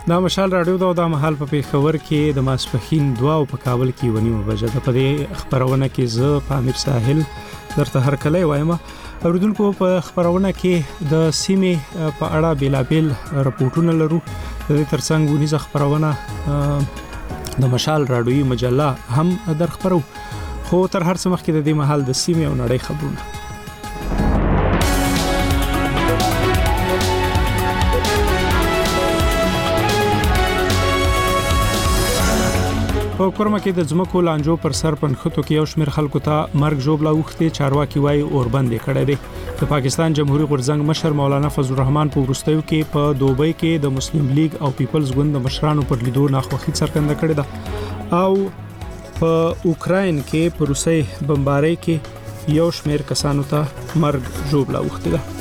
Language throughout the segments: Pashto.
دا مشال رادیو دا مهال په پیښور کې د ماسپخین 2 او په کابل کې 1:30 بجې د پدې خبرونه کې زه پامیر ساحل درته هر کله وایم. اوریدونکو په خبرونه کې د سیمې په اړه بیلابل راپورټونه لرو. د دې ترڅنګ ونیزه خبرونه د مشال رادیوي مجله هم در خبرو. خو تر هر څه مخکې د دې مهال د سیمې او نړۍ خبرونه. په کورما کې د ځمکو لانجو پر سر پنځخته کې یو شمېر خلکو ته مرګ ژوبلا وخته چارواکي وای اوربند کړي دي. د پاکستان جمهوریت غورځنګ مشر مولانا فضل الرحمن په وروستیو کې په دوبۍ کې د مسلم لیگ او پیپلز ګوند د مشرانو پر لیدو ناخوښي څرګنده کړې ده او په اوکراین کې په روسي بمبارۍ کې یو شمېر کسانو ته مرګ ژوبلا وخته ده.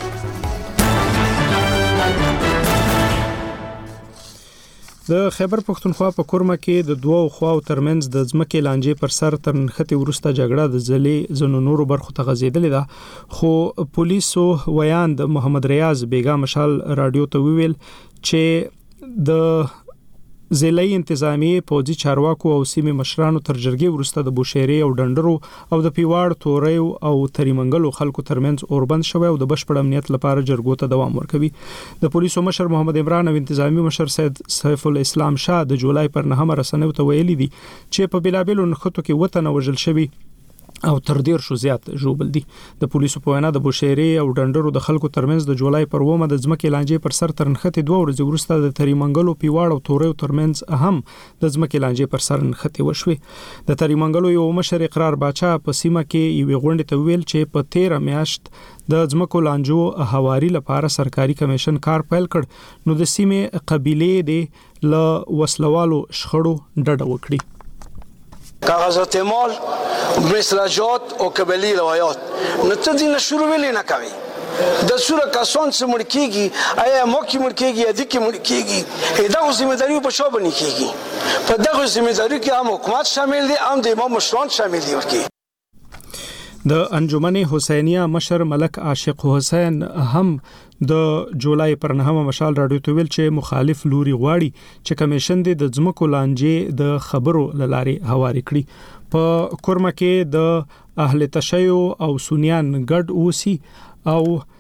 د خیبر پښتونخوا په کورما کې د دوه خواو ترمنځ د ځمکې لانجې پر سر تر نښتې ورسته جګړه د ځلې زنو نورو برخو ته غځېدلې ده. خو پولیسو ویاند محمد ریاض بیگا مشال رادیو ته ویل چې د ضلعي انتظامی پوځي چارواکو او سیمه مشرانو تر جرګې ورسته د بوشيري او ډندرو او د پیواړ توري او تریمنګلو خلکو ترمنځ اوربند شوی او د بشپړ امنیت لپاره جرګو ته دوام ورکوي. د پولیسو مشر محمد عمران او انتظامی مشر سید سیف الاسلام شاه د جولای پر 9 رسنیو ته ویلي دي چې په بلابلو نخټو کې وطن وژل شوی او تر ډیر شو زیات ژوبل دي. د پولیسو په وینا د بوشيري او ډندرو د خلکو ترمنځ د جولای پر 2 د ځمکې لانجې پر سر تر نښتې 2 ورځې وروسته د تریمنګلو پیواړ او توري ترمنځ هم د ځمکې لانجې پر سر نښتې وشوي. د تریمنګلو یو مشر اقرار باچا په سیمه کې یو غونډه ته ویل چې په 13 میاشت د ځمکو لانجو هواري لپاره سرکاري کمیشن کار پیل کړ نو د سیمه قبيله د ل وسلوالو شخړو ډډه وکړي. کاغذات مال مسلاجات او قبلی روایات نتدین شروع ویلی نکوي. د سوره کسان چې مړ کیږي آیا مو کې مړ کیږي یا د کې مړ کیږي دا ذمہ داری په شو باندې کیږي. په دغه ذمہ داری کې هم حکومت شامل دي هم د امام مشران شامل دي. ورکی د انجمن حسینیه مشر ملک عاشق حسین هم د جولای پر 9 مشال رادیو ته ویل چې مخالف لوري غواړي چې کمیشن د ځمکو لانجې د خبرو لارې هواري کړي. په کورما کې د اهل تشیع او سنیان ګډ اوسي او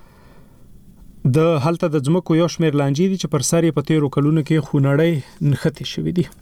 د حالت د ځمکو یو شمېر لانجې دي چې پر سر په 13 کلونو کې خونړی نښتې شوې دي.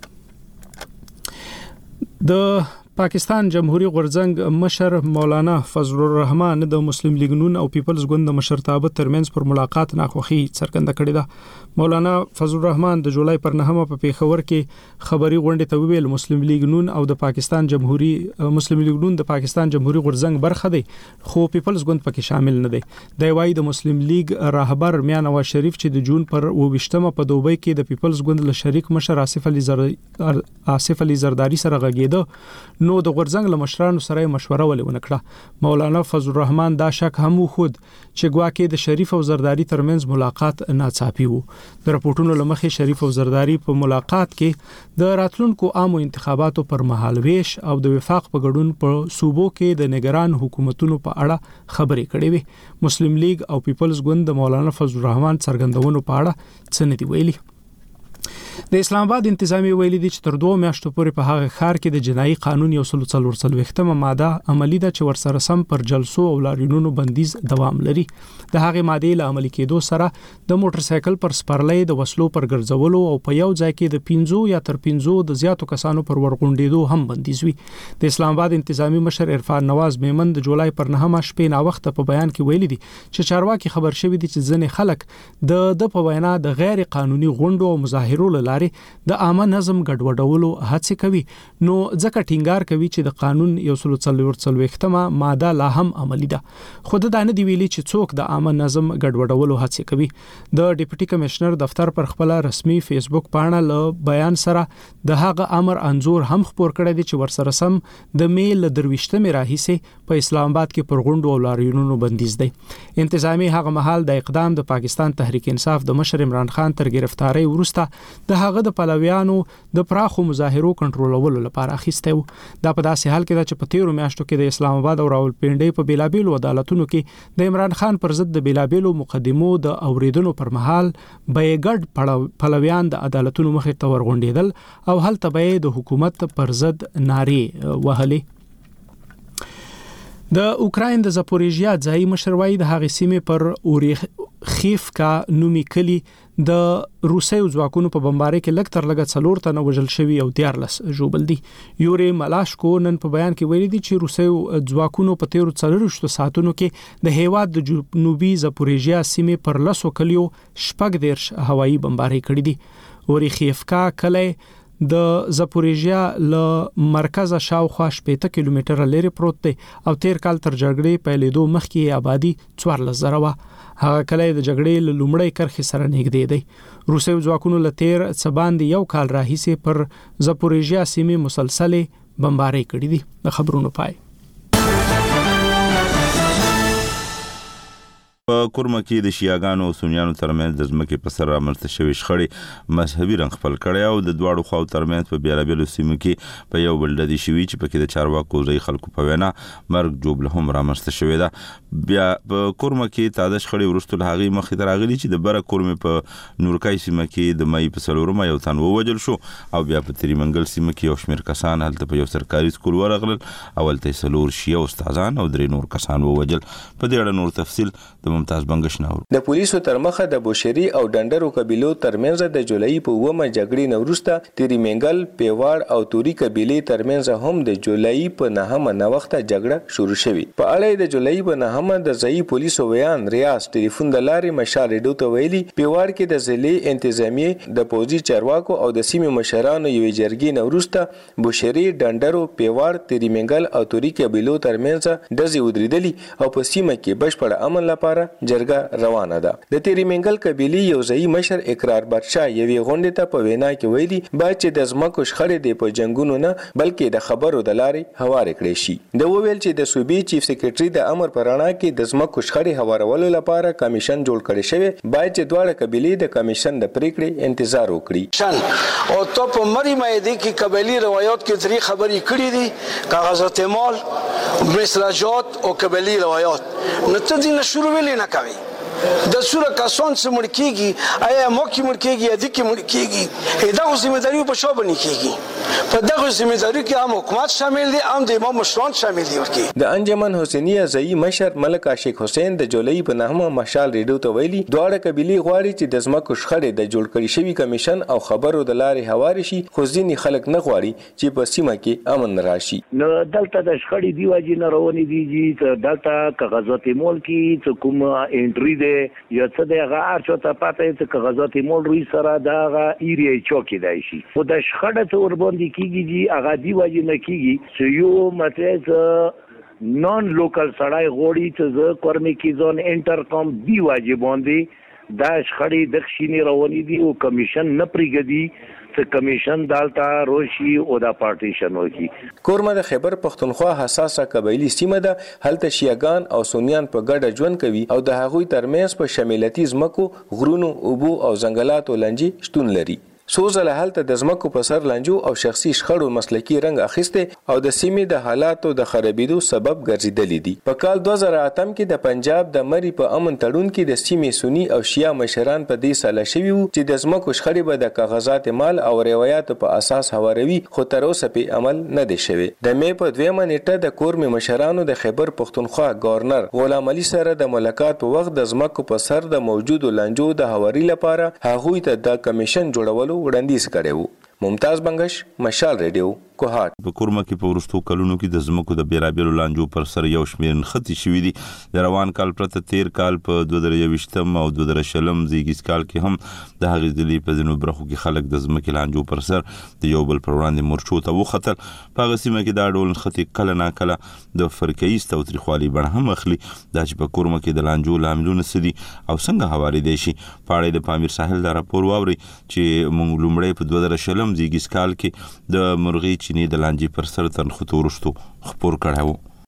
د پاکستان جمهوریت غورځنګ مشر مولانا فضل الرحمن د مسلم لیگ نون او پیپلز ګوند د مشرتابه ترمنځ پر ملاقات ناخوښي څرګنده کړې ده. مولانا فضل الرحمن د جولای پر 9 په پیښور کې خبري غونډه ته ویل مسلم لیگ نون او د پاکستان مسلم لیگ نون د پاکستان جمهوریت غورځنګ برخه دی خو پیپلز ګوند پکې شامل نه دی. د وای د مسلم لیگ راهبر میاں نواز شریف چې د جون پر 28 په دوبۍ کې د پیپلز ګوند له شریک مشر آصف علي زرداری سره غږیده نو د غورځنګ له مشرانو سره مشوره ولې ونکړه. مولانا فضل الرحمن دا شک هم خود چې ګواکې د شریف او زرداری ترمنځ ملاقات ناڅاپي وو. د راپورټونو لمخې شریف او زرداری په ملاقات کې د راتلونکو عامو انتخاباتو پر مهال ویش او د وفاق په ګډون په صوبو کې د نگران حکومتونو په اړه خبرې کړې وي. مسلم لیگ او پیپلز ګوند د مولانا فضل الرحمن څرګندونو په اړه څه نه دی ویلي. د اسلام آباد انتظامی ویلي دي چې تر 2 میاشتو پورې په هغه ښار کې د جنایي قانون 144 ماده عملی ده چې ورسره سم پر جلسو او لاریونونو بندیز دوام لري. د هغه ماده له عملي کېدو سره د موټر سایکل پر سپرلۍ د وسلو پر ګرځولو او په یو ځای کې د 15 یا تر 15 د زیاتو کسانو پر ورغونډېدو هم بندیز وي. د اسلام آباد انتظامی مشر عرفان نواز میمن د جولای پر 9 شپې نا وخت په بیان کې ویلي دي چې چارواکي خبر شوی دي چې ځنې خلک د په وینا د غیر قانوني غونډو او مظاهرو لاري د عامه نظم ګډوډولو هڅه کوي نو ځکه ټینګار کوي چې د قانون 144 ماده لا هم عملی ده. خود دا نه دی ویلي چې څوک د عامه نظم ګډوډولو هڅه کوي. د ډیپټي کمشنر دفتر پر خپل رسمي فیسبوک پاڼه له بیان سره د هغه امر انزور هم خبر کړی دی چې ورسره سم د میل درويشتمه راهیسه په اسلام آباد کې پر غونډو او لاریونونو بندیز دی. انتظامی هغه مهال د اقدام د پاکستان تحریک انصاف د مشر عمران خان تر گرفتاری وروسته د هغه د پلویانو د پراخو مظاهرو کنټرولولو لپاره اخیسته و. دا په داسې حال کې ده چې په تیرو میاشتو کې د اسلام آباد او راولپنډۍ په بیلابیلو عدالتونو کې د عمران خان پر ضد د بیلابیلو مقدمو د اوریدنو پر مهال به ګډ پلویان د عدالتونو مخې ته ورغونډېدل او هلته به د حکومت پر ضد نارې وهلې. د اوکراین د زاپوریژیا ځایي مشروعي د هغې سیمې پر اوریخیفکا نومي کلی د روسي ځواکونو په بمبارۍ کې لږ تر لږه 4 تنه وژل شوي او 14 ژوبل دي. یوري ملاشکو نن په بیان کې ویلي دي چې روسي ځواکونو په تیرو 4 ساعتونو کې د هیواد د جنوبي زاپوریژیا سیمې پر 10 کلیو 14 هوایي بمبارۍ کړې دي. اوریخیفکا کلی د زاپوریژیا له مرکزه شاوخوا 80 کیلومتره لري پروت دی او تیر کال تر جګړې پیلېدو مخکې آبادی 14,000 و. هغه کلی د جګړې له لومړۍ کرښې سره نږدې دی. روسي ځواکونو له تیر څه باندې 1 کال راهیسې پر زاپوریژیا سیمې مسلسلې بمبارۍ کړې دي. د خبرونو پای. په کورما کې د شیعاګانو او سنیانو ترمنځ د ځمکې په سر رامنځته شوې شخړې مذهبي رنګ خپل کړی او د دواړو خواو ترمنځ په بیلابیلو سیمو کې په یو بل ډدې شوي چې پکې د چارواکو ځای خلکو په وینا مرګ جوړه هم رامنځته شوې ده. بیا په کورما کې تازه شخړې وروسته له هغې مخکې تر راغلي چې د بره کورمې په نورکای سیمه کې د مای په 4 یو تن ووجل شو او بیا په تریمنګل سیمه کې یو شمېر کسان هلته په یو سرکاري سکول ورغلل او هلته 4 شیعه استادان او 3 نور کسان ووجل. په دې اړه نور تفصیل د ممتاز بنگش ناور. د پولیسو تر مخه د بوشری او ډنډرو قبيلو ترمنځ د جولای په 9 جګړې نه وروسته تریمنګل، پیواړ او توري قبيلې ترمنځ هم د جولای په 9 وخت جګړه شروع شوه. په اړه د جولای په 9 د ځای پولیسو ویان ریاض ټلیفون د لارې مشال ریډیو ته ویلي پیواړ کې د ضلع انتظامیه د پوځي چارواکو او د سیمې مشرانو یوې جرګې نه وروسته بوشری، ډنډرو، پیواړ، تریمنګل او توري قبيلو ترمنځ ډزې ودرېدلې او په سیمه کې بشپړ امن لپاره جرګه روانه ده. د تریمنګل قبيلي یو ځای مشر اقرار بادشاه یوې غونډې ته په وینا کې ویلي باید چې د ځمکو شخړې د په جنگونو نه بلکې د خبرو د لارې هوارې کړې شي. د وویل چې د صوبې چیف سیکریټري د امر پر رڼا کې د ځمکو شخړې هوارولو لپاره کمیشن جوړ کړی شوی. باید چې دواړه قبيلې د کمیشن د پریکړې انتظار وکړي. او تو په مری مایدی کې قبيلي روایت کې تری خبرې کړې دي کاغذات مال مسلاجات او قبيلي روایت نو ته دې نشور ویلې نه کوي. د سوره کسان څخه مړ کیږي آیا موکي مړ کیږي یا د کی مړ کیږي دا ذمہ داری په شو باندې کیږي. په دغه ذمہ داری کې هم حکومت شامل دي هم د امام مشران شامل دي. ورکی د انجمن حسینیه ځای مشر ملک عاشق حسین د جولای په 9 مشال ریډیو ته ویلي دواړه قبيلې غواړي چې د ځمکو شخړې د جوړ کړي شوی کمیشن او خبرو د لارې هواري شي خو ځینې خلک نه غواړي چې په سیمه کې امن راشي. نو دلته د شخړې دی واجی نه روانې دي چې دلته کاغذات مول کې کوم انټری دی یا څه دی هغه ارچو ته پاتې چې کاغذات مول روي سره دا ایریا چوکي دی شي خو د شخړه ته ور باندې کیږي هغه دی واجی نه کیږي چې یو مته نون لوکل سړای غوړي چې ز کورمې کې ځون انټرکم دی واجی باندې دا شخړې د خشینی روانې دي او کمیشن نه پریګدي چې کمیشن دالتا روشي او دا پارټیشن وکي. کورما د خیبر پختونخوا حساسه قبایلی سیمه ده. هلته شیعاګان او سنیان په ګډه ژوند کوي او د هغوی ترمنځ په شمالتي ځمکو، غرونو، اوبو او ځنګلاتو لنجې شتون لري. سوزله هلته د ځمکو په سر لانجو او شخصي شخړو مسلکی رنګ اخیسته او د سیمې د حالاتو د خرابېدو سبب ګرځیدلې دي. په کال 2008 کې د پنجاب د مری په امن تړون کې د سیمې سنی او شیعه مشران په دې ساله شوي وو چې د ځمکو شخړې به د کاغذات مال او روایتو په اساس هواروي خو تر اوسه په عمل نه دي شوی. د مې په 2 نیټه د کورمې مشرانو د خیبر پختونخوا گورنر غلام علي سره د ملاقات په وخت د ځمکو په سر د موجودو لانجو د هواري لپاره هغوی ته د کمیشن جوړولو وړاندیز کړو. ممتاز بنگش، مشال ریډیو، کوهات. په کورما کې په ورستو کلونو کې د زمکو د بیرابیرو لانجو پر سر یو شمېر نښتې شوي دي. د روان کال پرته تیر کال په 2021 او 2020 زیږیز کال کې هم د هغې ضلعې په ځینو برخو کې خلک د زمکې لانجو پر سر د یو بل پر وړاندې مورچو ته وختل. په هغه سیمه کې دا ډول نښتې کله ناکله د فرقه‌ییز تاوتریخوالي بڼه هم اخلي. دا چې په کورما کې د لانجو لاملونه څه دي او څنګه هوارېدی شي. په اړه د پامیر ساحل دا راپور واورئ چې موږ لومړی په 2020 زیږیز کال کې د مرغۍ چینې د لانجې پر سر تر نښتو وروستو خپور کړی و.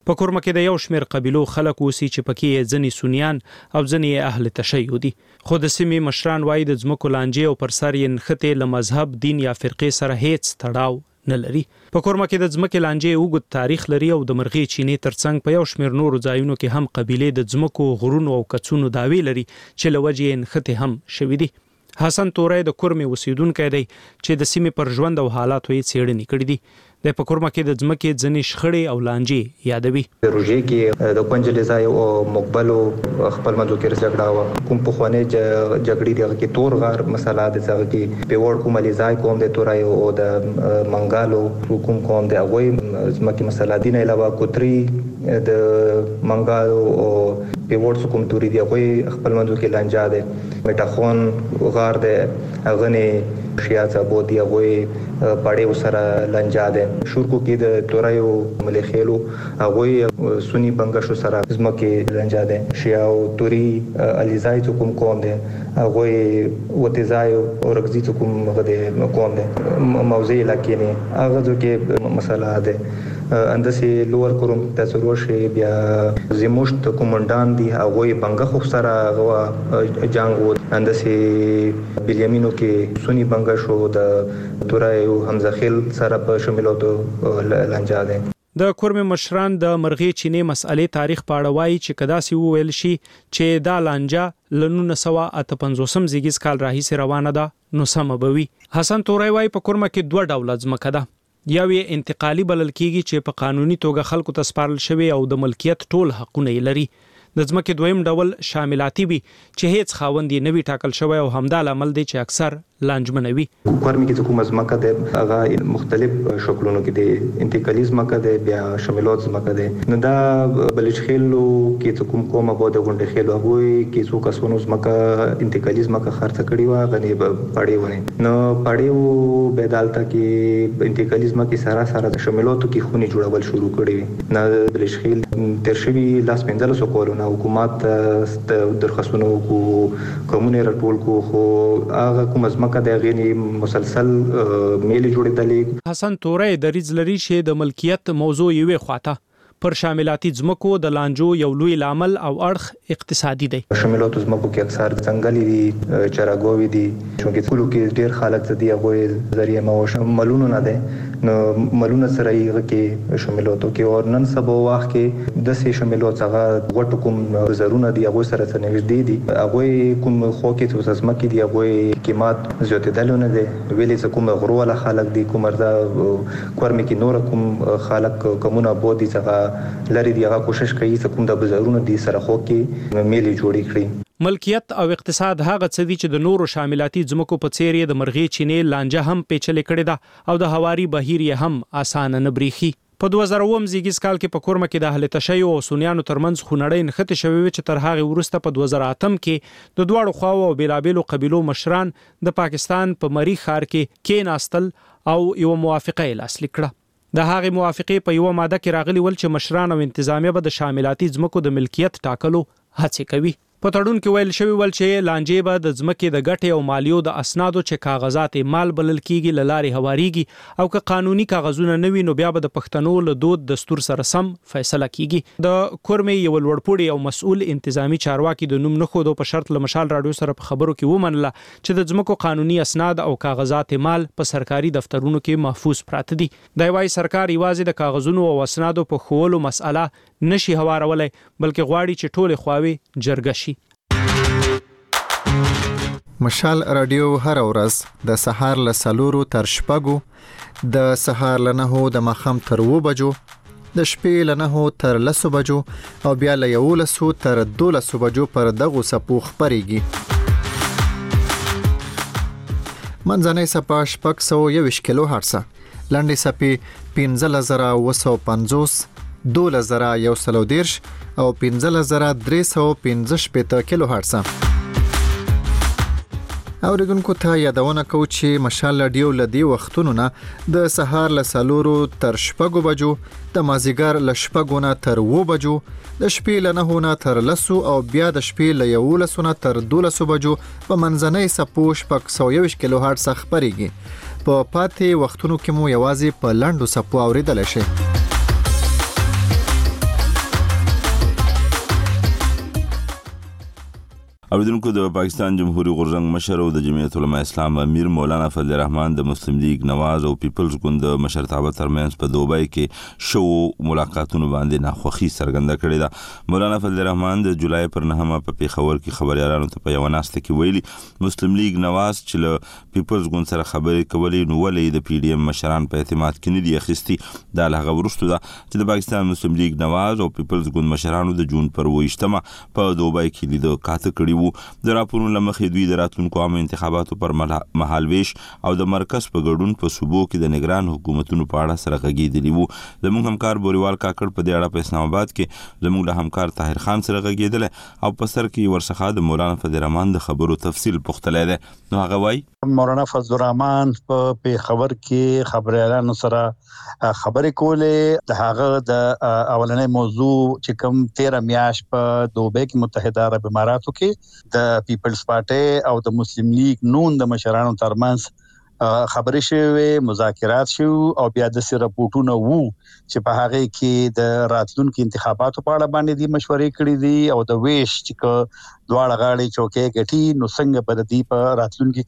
په کورمه کې د یو شمېر قبیلو خلک اوسي چې پکې ځنې سنیان او ځنې اهل تشیع دي، خو د سیمې مشران وایي د ځمکو لانجې او پر سر یې نښتې له مذهب، دین یا فرقې سره هیڅ تړاو نه لري. په کورمه کې د ځمکې لانجې اوږد تاریخ لري او د مرغې چینې ترڅنګ په یو شمېر نورو ځایونو کې هم قبیلې د ځمکو، غرونو او کڅونو دعوی لري چې له وجې یې نښتې هم شوي دي. حسن تورای د کورمې اوسیدونکی دی چې د سیمې پر ژوند او حالاتو یې څېړنې کړې دي. د په کورمه کې د ځمکې ځینې شخړې او لانجې یادوي. د روژې کې د کونجلې ځای او مقبلو خپل منځو کې جګړه وه. کوم پخوانۍ جګړې دغه کې تور غار مسله د هغه کې پیوړ کوملي ځای کوم د تورای او د منګالو کوم قوم د هغوی ځمکې مسله دین علاوه کوتري د منګالو او پیوړ کوم توري دی هغوی خپل منځو کې لانجه ده. میټاخون غار ده هغه نه شیاڅه بودی هغوی پاړې سره لانجه ده. شورکو کې د تورایو ملخېلو هغوی سنی بنګشو سره ځمکې لانجه ده. شیا او توري الیزای کوم قوم ده هغوی وتزای او رغزي کوم غده قوم ده. موضوع علاقې نه هغه کې مسله ده. اندسه لوور کوم تاسو روشي بیا زموشت کومندان دی هغوی بنګه خو سره غوا جنگ و. اندسه بلیامینو کې سنی بنګشو د تورایو حمزه خیل سره په شاملوتو لانجه ده. د کورمې مشران د مرغې چینې مسئلې تاریخ په اړه وایي چې کداسې وویل شي چې دا لانجه له 1958 زیږیز کال راهیسې روانه ده نو سمه به وي. حسن تورای وایي په کورمه کې 2 ډوله ځمکه ده. یو یې انتقالي بلل کیږي چې په قانوني توګه خلکو ته سپارل شوی او د ملکیت ټول حقونه یې لري. د ځمکې دویم ډول شاملاتي وي چې هیڅ خاوند یې نه وي ټاکل شوی او همدا لامل دی چې اکثر لانجمنه وي. کورمې کې کوم ځمکه ده هغه مختلف شکلونو کې ده. انتقالي ځمکه ده، بیا شاملات ځمکه ده. نو دا بلش خېلو کې کوم کومه بده غونډه خېلو هغوی کې څو کسونو ځمکه انتقالي ځمکه خرڅ کړې و غني پړې ونه. نو پړې و بدالته کې انتقالي ځمکه سره سره د شاملاتو کې خوني جوړول شروع کړي. نه بلش خېل تر شوی لاس پنځلسو کورونه حکومت درخواستونه کومونه راټول کو خو هغه کوم ځمکه د غینی مسلسل میلي جوړېدلې. حسن تورای دریز لري چې د ملکیت موضوع یې خواته پر شاملاتي ځمکو د لانجو یو لوی لامل او اړخ اقتصادي دی. شاملاتو ځمکو کې اکثر ځنګلي دي، چراګوي دي، چې کلو کې ډېر خلک دي هغه ذریعہ معاش ملونه نه ده. نو ملونه سره یې کې شاملاتو کې او نن سبا وخت کې د سې شاملات څنګه غټ کوم زرونه دي هغه سره څنګه دي هغه کوم خو کې څه ځمکې دي هغه قیمت زیاتېدلونه دي. ویلې کوم غروله خلک دي کوم مردا کورمې کې نور کوم خلک کومونه بودي څنګه لري دی هغه کوشش کوي چې کوم د بازارونو دي سره خو کې میلي جوړې کړي. ملکیت او اقتصاد هغه څه دي چې د نورو شاملاتي ځمکو په څیر د مرغې چینې لانجه هم پیچلې کړې ده او د هواري بهیر یې هم اسانه نه بریخي. په 2000 زیږیز کال کې په کورمه کې د اهل تشیع او سنیانو ترمنځ خونړۍ نښتې شوې چې تر هغه وروسته په 2008 کې د دواړو خواو او بیلابیلو قبیلو مشران د پاکستان په مری ښار کې کېناستل او یو موافقه لاسلیک کړه. د هغه موافقه په یو ماده کې راغلی ول چې مشران او انتظامیه به د شاملاتي ځمکو د ملکیت ټاکلو هڅه کوي. په تړون کې ویل شوی ول چې لانجې به د ځمکې د ګټې او مالیو د اسنادو چې کاغذات مال بلل کیږي لاري هواریږي او که قانوني کاغذونه نه وي نو بیا به د پښتنو له دود دستور سره سم فیصله کیږي. د کورمې یو لوړپوړي او مسؤل انتظامی چارواکي د نوم نه خودو په شرط له مشال رادیو سره په خبرو کې ومنله چې د ځمکو قانوني اسناد او کاغذات مال په سرکاري دفترونو کې محفوظ پراته دي. دا وايي سرکار یوازې د کاغذونو او اسنادو په خولو مسأله نشي هوارولای بلکې غواړي چې ټول خواوي جرګه شي. مشال رادیو هر ورځ د سهار له 4 تر 6 د سهار له 9 د ماخام تر 2 بجو د شپې له 9 تر 10 بجو او بیا له 11 تر 12 بجو پر دغه سپو خبريږي. منځنۍ سپا 621 کیلو هرتز، لنډې سپې 15950 12110 او 15315 کیلو هرتز. اوریدونکو ته یادونه کو چې مشال رادیو لدی وختونو نه د سهار له 4 تر 6 بجو، د مازیګر له 6 نه تر 2 بجو، د شپې له 9 نه تر 10 او بیا د شپې له 11 نه تر 12 بجو په منځنۍ سپو 621 کیلو هرتز خبريږي. په پاتې وختونو کې مو یوازې په لاندو سپو اوریدل شي. اوریدونکو د پاکستان جمهوریت غورځنګ مشر او د جمعیت العلماء اسلام امیر مولانا فضل الرحمن د مسلم لیگ نواز او پیپلز ګوند مشرتابه ترمنځ په دوبۍ کې شو ملاقاتونو باندې ناخوښي څرګنده کړې ده. مولانا فضل الرحمن د جولای پر 9 په پیښور کې خبريالانو ته په یو ناسته کې ویلي مسلم لیگ نواز چې له پیپلز ګوند سره خبرې کولې نو ولې د پی ډی ایم مشران په اعتماد کې نه دي اخیستي. دا له هغه وروسته ده چې د پاکستان مسلم لیگ نواز او پیپلز ګوند مشرانو د جون پر 28 په دوبۍ کې لیدو کاته کړی د راپورونو لمخې دوی د راتلونکو عامه انتخاباتو پر مهالويش او د مرکز په ګډون په صوبو کې د نگران حکومتونو په اړه سره غږیدلی وو. زموږ همکار بوریوال کاکړ په دې اړه په اسلام آباد کې زموږ له همکار طاهر خان سره غږیدل او په سر کې ورڅخه د مولانا فضل الرحمن د خبرو تفصیل پوښتلی دی. نو هغه وایي مولانا فضل الرحمن په خبر کې خبريالانو سره خبرې کولې د هغه د اولنې موضوع چې کوم 13 میاشت په دوبۍ کې متحده عرب اماراتو کې د پیپلز پارټي او د مسلم لیگ نون د مشرانو ترمنځ خبرې شوې مذاکرات شو او بیا د سره راپورټونه وو چې په هغه کې د راتلونکو انتخاباتو په اړه باندې د مشورې کړې دي او د ویش چې دواړه غاړي چوکې ګټي نو څنګه په دې په راتلونکو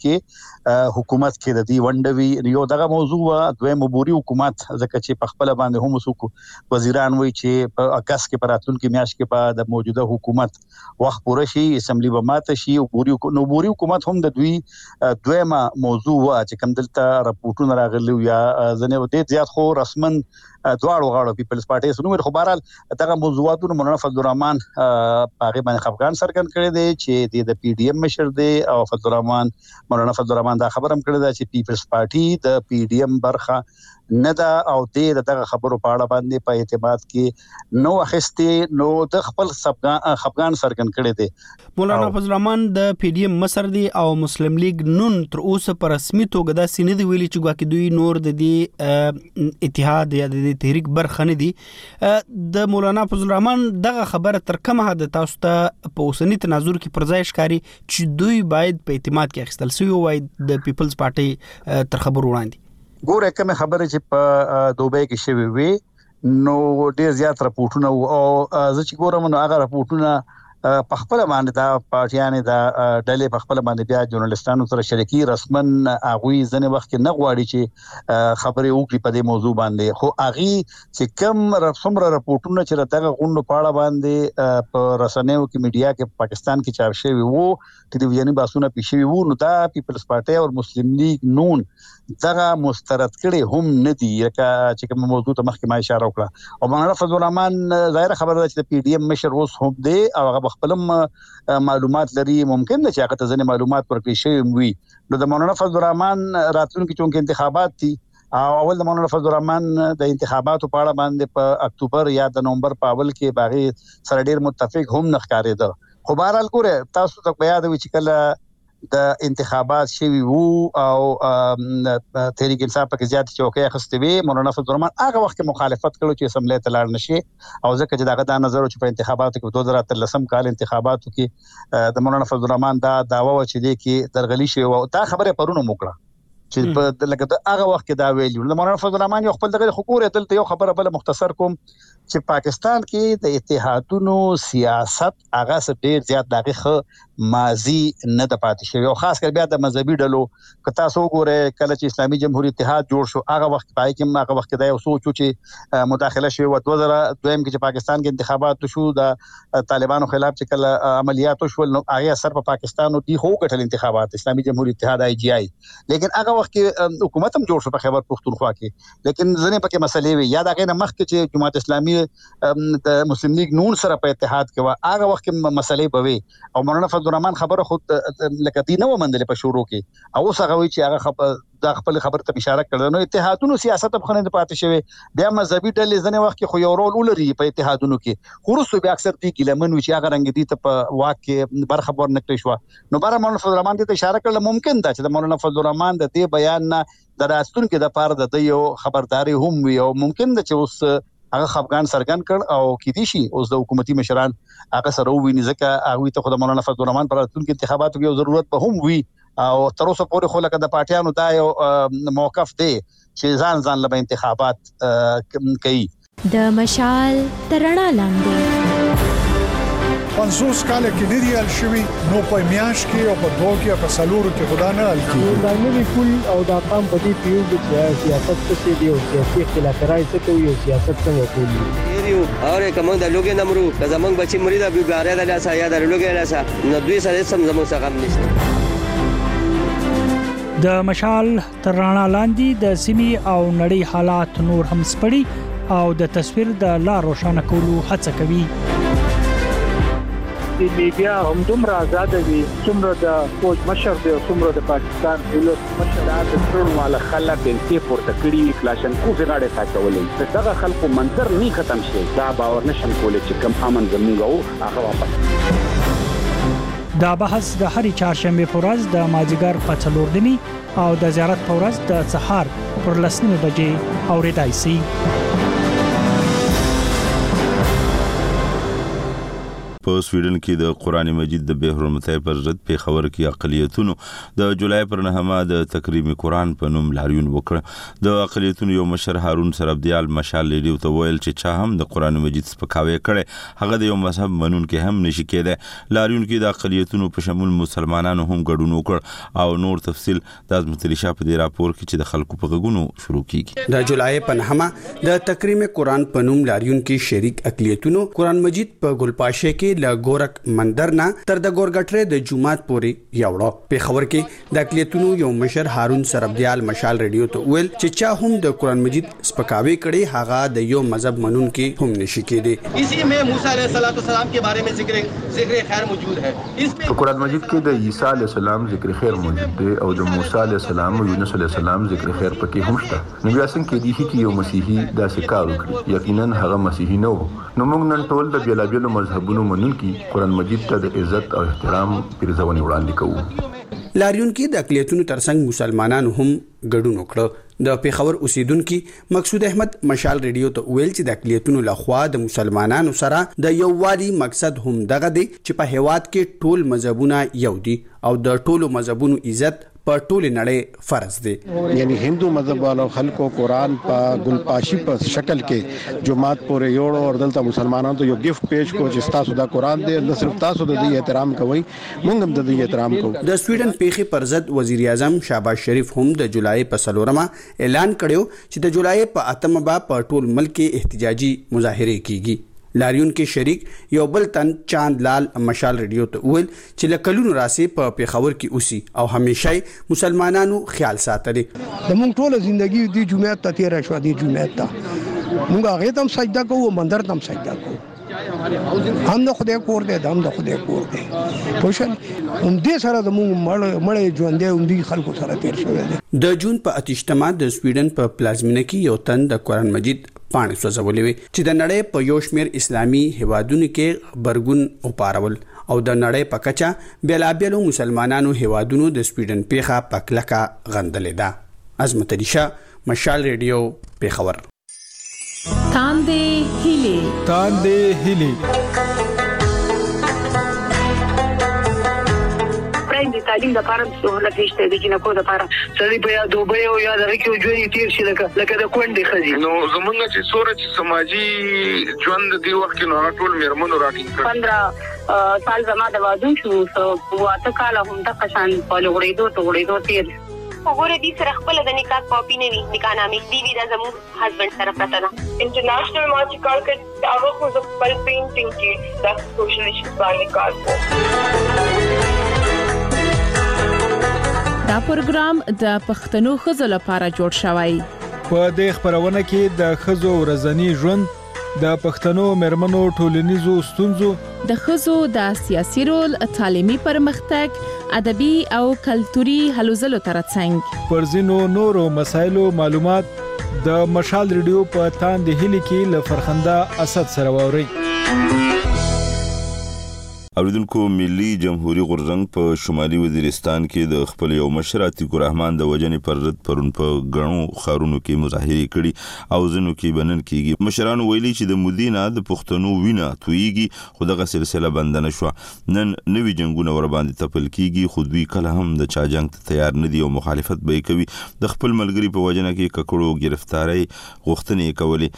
کې حکومت کې د دې ونډوي یو دغه موضوع دویم عبوري حکومت ځکه چې په خپل باندې هم وسوکو وزیران وایي چې په اگست کې په راتلونکو میاشت کې بعد د موجوده حکومت وخت پوره شي اسمبلی به ماته شي عبوري حکومت هم د دوی دویمه موضوع چې کوم دلته راپورټونه راغلي یا ځنه ودې زیات خو رسمن دواړو غاړو پیپلز پارټي سنومر خو بهرحال دغه موضوعاتونو مولانا فضل الرحمن هغه باندې خفقان څرګند کړی دی چې د پی ډی ایم مشر دی او فضل الرحمن مولانا فضل الرحمن دا خبر هم کړی دی چې پیپلز پارټي د پی ډی ایم برخه نه دا او دغه خبرو په اړه باندې په اعتماد کې نو اخستي نو د خپل خفقان څرګند کړی دی. مولانا فضل الرحمن د پی ډی ایم مشر دی او مسلم لیگ نون تر اوسه پر رسمي توګه دا سینې دی ویلي چې ګواکې دوی نور د دې اتحاد یا د تحریک برخه نه دي. د مولانا فضل الرحمن دغه خبره تر کومه حد تاسو ته په اوسنی تناظر کې پر ځای ښکاري چې دوی باید په اعتماد کې اخیستل شي وای د پیپلز پارټي تر خبر وړاندې ګوره کومه خبره چې په دوبۍ کې شوی وي نو ډیر زیات راپورټونه او زه چې ګورم نو هغه راپورټونه په خپل باندې دا پارټیانې دا ډلې په خپل باندې بیا ژورنالستانو سره شریکي رسمن اغوي ځنه وخت کې نه غواړي چې خبرې وکړي په دې موضوع باندې خو اغي چې کم څومره راپورټونه چې دغه غونډو په اړه باندې په رسنیو کې میډیا کې پاکستان کې چاپ شوی وو ټلویزیونی باسونه پیښوي وو نو دا پیپلز پارټي او مسلم لیگ نون دغه مسترد کړي هم نه دي چې کوم موضوع ته مخکې ما اشاره وکړه او مولانا فضل الرحمن ظاهر خبره ده چې د پی ډی ایم مشر اوس هم دی او هغه خپلم معلومات لري ممکن ده چې هغه ته ځنې معلومات ورکړي شي وي نو د مولانا فضل الرحمن راتلونکي چونکه انتخابات دي او اول د مولانا فضل الرحمن د انتخاباتو په اړه باندې په اکتوبر یا د نومبر په اول کې باغی سره ډیر متفق هم نه ښکارېده خو بهرحال ګوره تاسو ته بیا د چې کله د انتخابات شوی وو او تحریک انصاف پکې زیات چوکۍ اخستې وي مولانا فضل الرحمن هغه وخت مخالفت کړو چې اسمبلی ته لاړ نشي او ځکه چې دغه د نظر چې په انتخاباتو کې 2013 کال انتخاباتو کې د مولانا فضل الرحمن دا داوا و چې دی کې درغلي شي او دا خبره پرونه موکړه چې په لکه هغه وخت کې دا ویلو مولانا فضل الرحمن یو خپل دغه حکومت دلته یو خبره بل مختصر کوم چې پاکستان کې د اتحادونو سیاست هغه ډیر زیات دغه ماضی نه د پاتې شوی او خاص کر بیا د مذهبي ډلو که تاسو وګورئ کله چې اسلامي جمهوریت اتحاد جوړ شو هغه وخت پای کې هغه وخت دا یو سوچ چې مداخله شوی و 2002 کې چې پاکستان کې انتخابات شو د طالبانو خلاف چې کله عملیات شول نو هغه اثر په پاکستان او دی هو کټل انتخابات اسلامي جمهوریت اتحاد آی جی آی لیکن هغه وخت کې حکومت هم جوړ شو په خیبر پختونخوا کې لیکن ځنه پکې مسلې وي یا دا غینه مخ کې چې جماعت اسلامي د مسلم لیگ نون سره په اتحاد کې و هغه وخت کې مسلې بوي او مولانا فضل الرحمن خبره خود لکه دی نو مندل په شروع کې او اوس هغه وی چې هغه د خپل خبر ته اشاره کړل نو اتحادونو سیاست په خنه پاتې شوی بیا مذهبي ډلې ځنه وخت کې خو یو رول ولري په اتحادونو کې خورسو بیا اکثر دي ګلمن وی چې هغه رنګ دي ته په واقع برخه ور نکړي شو نو بار مولانا فضل الرحمن ته اشاره کړل ممکن دا چې د مولانا فضل الرحمن د دې بیان نه د راستون کې د پاره د یو خبرداري هم وي او ممکن دا چې اوس هغه خفقان سرګن کړ او کې دي شي اوس د حکومتي مشران هغه سره ویني ځکه هغه ته خود مولانا فضل الرحمن پر راتلونکي انتخاباتو کې ضرورت به هم وي او تر اوسه پورې خو لکه د پارټیانو دا یو موقف دی چې ځان له انتخابات کوي د مشال ترڼا لاندې 50 کال کې نه دی حل شوی نو په میاش کې او په دوه کې په سالورو کې خدا نه حل کیږي دا نه کول او دا قام په دې پیو د سیاست څخه دی او سیاسي اختلافات راځي ته یو سیاست څنګه کوي یو اور کوم د لوګي نمرو د زمنګ بچی مرید ابو غاره د لاسه یا د لوګي لاسه نو دوی سره سم زمو څخه هم نشته د مشال ترانه لاندې د سیمي او نړۍ حالات نور هم سپړي او د تصویر د لا روښانه کولو هڅه کوي د میډیا هم دومره آزاد دي څومره د فوج مشر دی او څومره د پاکستان دولت مشر د ټول مال خلک د پورته کړي کلاشنکوف غاړه ساتولې دغه خلکو منظر نه ختم شي دا باور نشم کولای چې کم امن زموږ هغه واپس دا بحث د هرې چهارشنبه په ورځ د مازیګر په 4 دني او د زیارت په ورځ د سهار پر 10 بجې اوریدای شي په سویډن کې د قرآن مجید د به حرمتۍ پر ضد پیښور کې اقلیتونو د جولای پر 9 د تکریم قرآن په نوم لاریون وکړ د اقلیتونو یو مشر هارون سربدیال مشال لیډیو ته ویل چې چا هم د قرآن مجید سپکاوی کړي هغه د یو مذهب منونکي هم نشي کېدای لاریون کې د اقلیتونو په شمول مسلمانانو هم ګډون وکړ او نور تفصیل د ازمتریشا په دې راپور کې چې د خلکو په غوونو شروع کیږي د جولای په 9 د تکریم قرآن په نوم لاریون کې شریک اقلیتونو قرآن مجید په ګلپاشه کې ل ګورک مندر نه تر د ګورګټره د جمعات پورې یوړو په خبر کې د اقلیتونو یو مشر هارون سربدیال مشال ریډیو ته ویل چې چا هم د قرآن مجید سپکاوی کړي هغه د یو مذهب منون کې هم نشي کېدی اسی میں موسی علیہ السلام کے بارے میں ذکر خیر موجود ہے اس میں قرآن مجید کې د عیسی علیہ السلام ذکر خیر موجود دی او د موسی علیہ السلام او یونس علیہ السلام ذکر خیر پکې هم شته نو بیا څنګه دی چې یو مسیحي داسې کار وکړي یقینا هغه مسیحي نه و نو موږ نن ټول د بیلابیلو مذهبونو منون کې قرآن مجید ته د عزت او احترام پرځونې وړاندې کوو لاریون کې د اقلیتونو ترڅنګ مسلمانانو هم ګډون وکړ د پیښور اوسیدونکو مقصود احمد مشال ریډیو ته ویل چې د اقلیتونو لخوا د مسلمانانو سره د یووالي مقصد هم دغه دی چې په هیواد کې ټول مذهبونه یو دي او د ټولو مذهبونو عزت په ټول نړۍ فرض دی یعنی هندو مذهب والو خلکو قرآن په ګلپاشي په شکل کې جمعات پورې یوړو او دلته مسلمانانو ته یو گیفت پیش کو چې تاسو دا قرآن دی نه صرف تاسو د دې احترام کوئ موږ هم د دې احترام کوو د سویډن پیښې پر ضد وزیر اعظم شهباز شریف هم د جولای په 4 اعلان کړو چې د جولای په 8 په ټول ملک کې احتجاجي مظاهره کیږي لاریون کې شریک یو بل تن چاند لال مشال ریډیو ته ویل چې لکلونو راسي په پیښور کې اوسي او همیشه مسلمانانو خیال ساتلي د مونږ ټول ژوندۍ د جمعه ته تیر شو د جمعه ته مونږ هغه تم سجده کوو مندر تم سجده کوو هم د خدای کور دی هم د خدای کور دی پوښل هم دې سره د مونږ مړ ژوندۍ هم دي خلکو سره تیر شوی دی د جون په 28 د سویډن په پلازمینه کې یو تن د قرآن مجید پاڼې سوځولې وي چې د نړۍ په یو شمېر اسلامي هیوادونو کې برګون او پارول او د نړۍ په کچه بیلابیلو مسلمانانو هیوادونو د سویډن پیښه پکلکا غندلې ده عظمت علیشا مشال ریډیو پیښور تاندې هلي د تعلیم لپاره سہولت نشته د جنکو لپاره سړي په یاد دوبه او یاد راکې ژوند تیر شي لکه د کونډې خزي نو زمونږ چې سورج سماجی ژوند دی وخت نو ټول میرمنو راټینګ 15 سال زما د واده شو واته کال هم د قشان په لغړېدو تیر وګوره دې سره خپل د نکاح کاپی نه وي نکاح نامې دی دا زموږ هسبند سره پراته ده انټرنیشنل ما چې کار کوي هغه خو د خپل پینټینګ کې د سوشل ایشوز باندې کار کوي دا پروګرام د پښتنو خزو لپاره جوړ شوی په دې خبرونه کې د خزو ورځنی ژوند د پښتنو مرمنو ټولنیزو ستونزو د خزو د سیاسي رول تعلیمي پرمختګ ادبي او کلتوري هلو ځلو ترڅنګ پر ځینو نورو مسایلو معلومات د مشال ریډیو په تاندې هلي کې ل فرخنده اسد سره ووري اوریدونکو ملي جمهوریت غورځنګ په شمالي وزیرستان کې د خپل یو مشر عتیق الرحمن د وجنې پر ضد پرون په غنو خارونو کې مظاهره کړي او ځنو کې بنن کېږي. مشران ویلي چې د مدینه د پښتنو وینه تویږي خو دغه سلسله بند نه شو. نن نوی جنگونه ور باندې تپل کېږي خو دوی کله هم د چا جنگ ته تیار نه دي او مخالفت به کوي. د خپل ملګری په وجنه کې ککړو گرفتاری غوښتنې کولې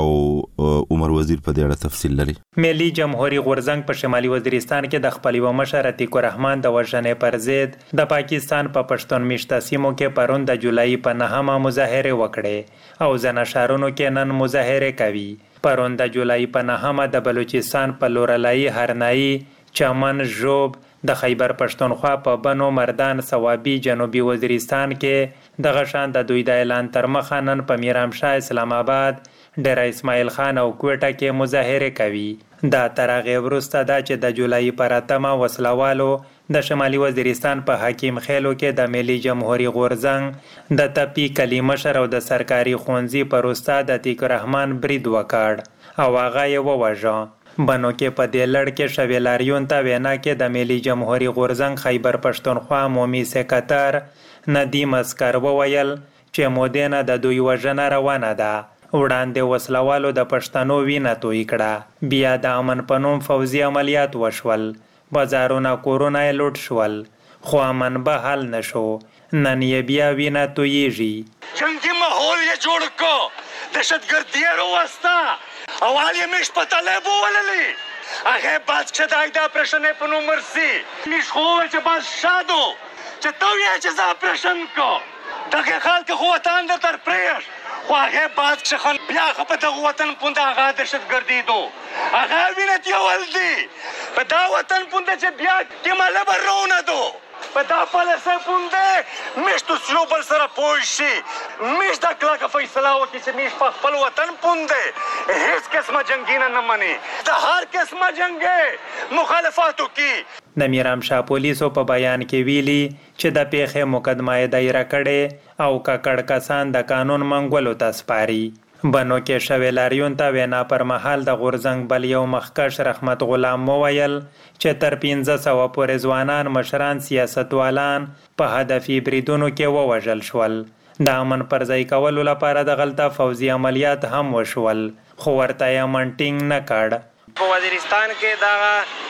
او عمر وزیر په دې اړه تفصیل لري. ملي جمهوریت غورځنګ په شمالي وزیرستان کې د خپل یو مشر عتیق الرحمن د وژنې پر ضد د پاکستان په پښتون میشته سیمو کې پرون د جولای په 9مه مظاهره وکړې او ځنه شهرونو کې نن مظاهره کوي. پرون د جولای په 9مه د بلوچستان په لورلای هرنائی چمن ژوب د خیبر پښتونخوا په بنو مردان صوابي جنوبي وزیرستان کې د غشان د دوی د اعلان تر مخه نن په میرامشاه اسلام آباد ډیر اسماعیل خان او کوټه کې مظاهره کوي. دا ترغه ورسته دا چې د جولای پر 8مه وسلوالو د شمالي وزیرستان په حکیم خیلو کې د ملي جمهوریت غورځنګ د تپی کلی مشر او د سرکاري خونځي پر استاد عتیق الرحمن برید وکړ او هغه یې ووژه. بنو کې په دې لړ کې شویلاریون ته وینا کې د ملي جمهوریت غورځنګ خیبر پښتونخوا عمومي سکرټر ندیم اسکر وویل چې مودینه د دوی وژنه روانه ده. وړاندې وسلوالو د پښتنو وینه توی کړه. بیا د امن په نوم فوزي عملیات وشول. بازارونه کورونه یې لوټ شول خو امن به حل نشو. نن یې بیا وینه تویږي. جنگي ماحول یې جوړ کو دهشتګردي وروسته او حال یې مش په طلب وللی هغه بعد چې د ایدا پرشن په نوم ورسي مش خو چې بس شادو چې تو یې چې ز اپریشن کو دغه خلک خو وطن د تر پریش خو هغه بعد چې خل بیا په دغه وطن پونده هغه دهشتګردي دو هغه وینت یو ولدي په دا وطن پونده چې بیا کې مال برونه دو په دا پالیسه پونده مشتو سلوبل سره پوښي مش دا کلاکه فیصله وکړي چې مش په خپل وطن پونده هیڅ قسمه جنگینه نه مني د هر قسمه جنگي مخالفاتو کې. د میرامشاه پولیسو په بیان کې ویلي چې د پیښې مقدمه دایره کړي او ککړ کسان د قانون منګولو ته سپاري. بنو کې شویلاریون ته وینا پر مهال د غورځنګ بل یو مخکښ رحمت غلام وویل چې تر 1500 پورې ځوانان مشران سیاستوالان په هدفي بریدونو کې ووژل شول. د امن پر ځای کولو لپاره د غلطه فوزي عملیات هم وشول خو ورته یې امن ټینګ نه کړ. په وزیرستان کې دا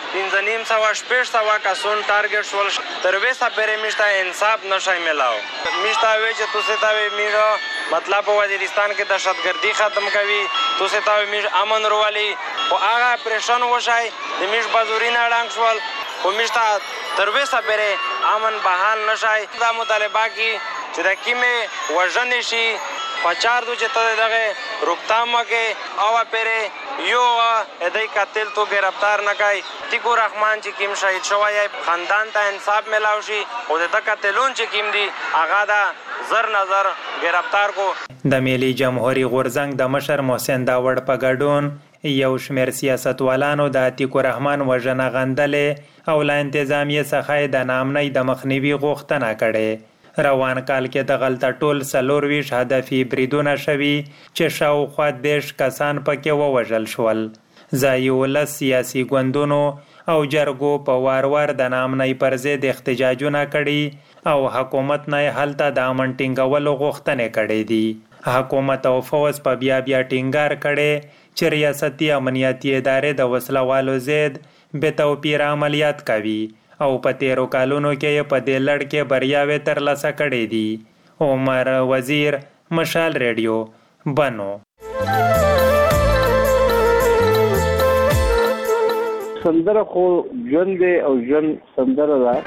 550 کسون ټارګټ شول. تر وسه پرې مشته انصاف نشای ملاو مشته وی چې تاسو ته وی میرا مطلب په وزیرستان کې دهشتګردي ختم کوي تاسو ته وی امن وروالي او هغه پریشان وشای د میش بازورینه ډنګ شول او مشته تر وسه پرې امن بحال نشای. دا مطالبه کی چې د کیمه وژنې شي پچار دو چې ته دغه روکتام کې او پرې یو دای قاتل تو گرفتار نکای. عتیق الرحمن چې کیم شهید شوی خاندان ته انصاف ملاوي شي او د قاتلون چې کیم دي هغه دا زر نظر گرفتار کو. د ملي جمهوریت غورځنګ د مشر محسن داوړ په ګډون یو شمېر سیاستوالانو د عتیق الرحمن وژنه غندلې او له انتظامیه څخه د نامنۍ د مخنیوي غوښتنه کړې. روان کال کې د غلطه ټول 24 هدفي بریدونه شوي چې شاوخوا 10 کسان پکې ووژل شول. ځایي ولس سیاسي ګوندونو او جرګو په وار د نامنۍ پر ضد احتجاجونه کړي او حکومت نه هلته د امن ټینګولو غوښتنې کړې دي. حکومت او فوج په بیا ټینګار کړي چې ریاستي امنیتي ادارې د وسلوالو ضد بې توپیر عملیات کوي او په تیرو کالونو کې په دې لړ کې بریاوې ترلاسه کړې دي. عمر وزیر، مشال ریډیو، بنو. سندره خو ژوند دی او ژوند سندره ده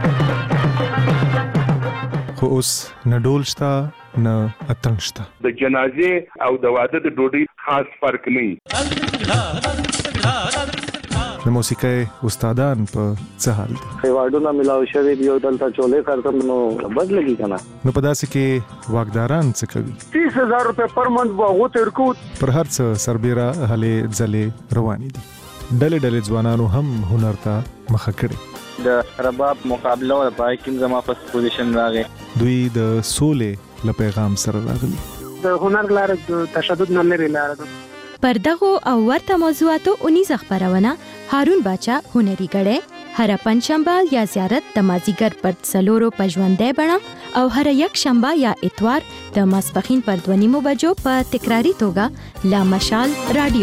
خو اوس نه ډول شته نه اتڼ شته. د جنازې او د واده د ډوډۍ خاص فرق نه. د موسیقۍ استادان په څه حال دي؟ ایوارډونه ملاو شوی دی او دلته چولې کارتم نو بد لګي کنه. نو په داسې کې واکداران څه کوي؟ 30000 روپے پر منت واغو تر کو پر هر څه سربېره هلې ځلې روانې دي. ډلې ځوانانو هم هنر ته مخه کړي. د رباب مقابله او پای کې زما په پوزیشن راغی. دوی د سولې له پیغام سره راغلي. د هنر لاره د تشدد نه لري لاره. پر دغه او ورته موضوعاتو اونیزه خبرونه هارون باچا هنري غړې هر پنځشنبه یا زیارت د مازیګر پر 4 پژوندې بڼه او هر یک شنبه یا اتوار د ماسپخین پر 2:30 بجو په تکراری توګه لا مشال رادیو.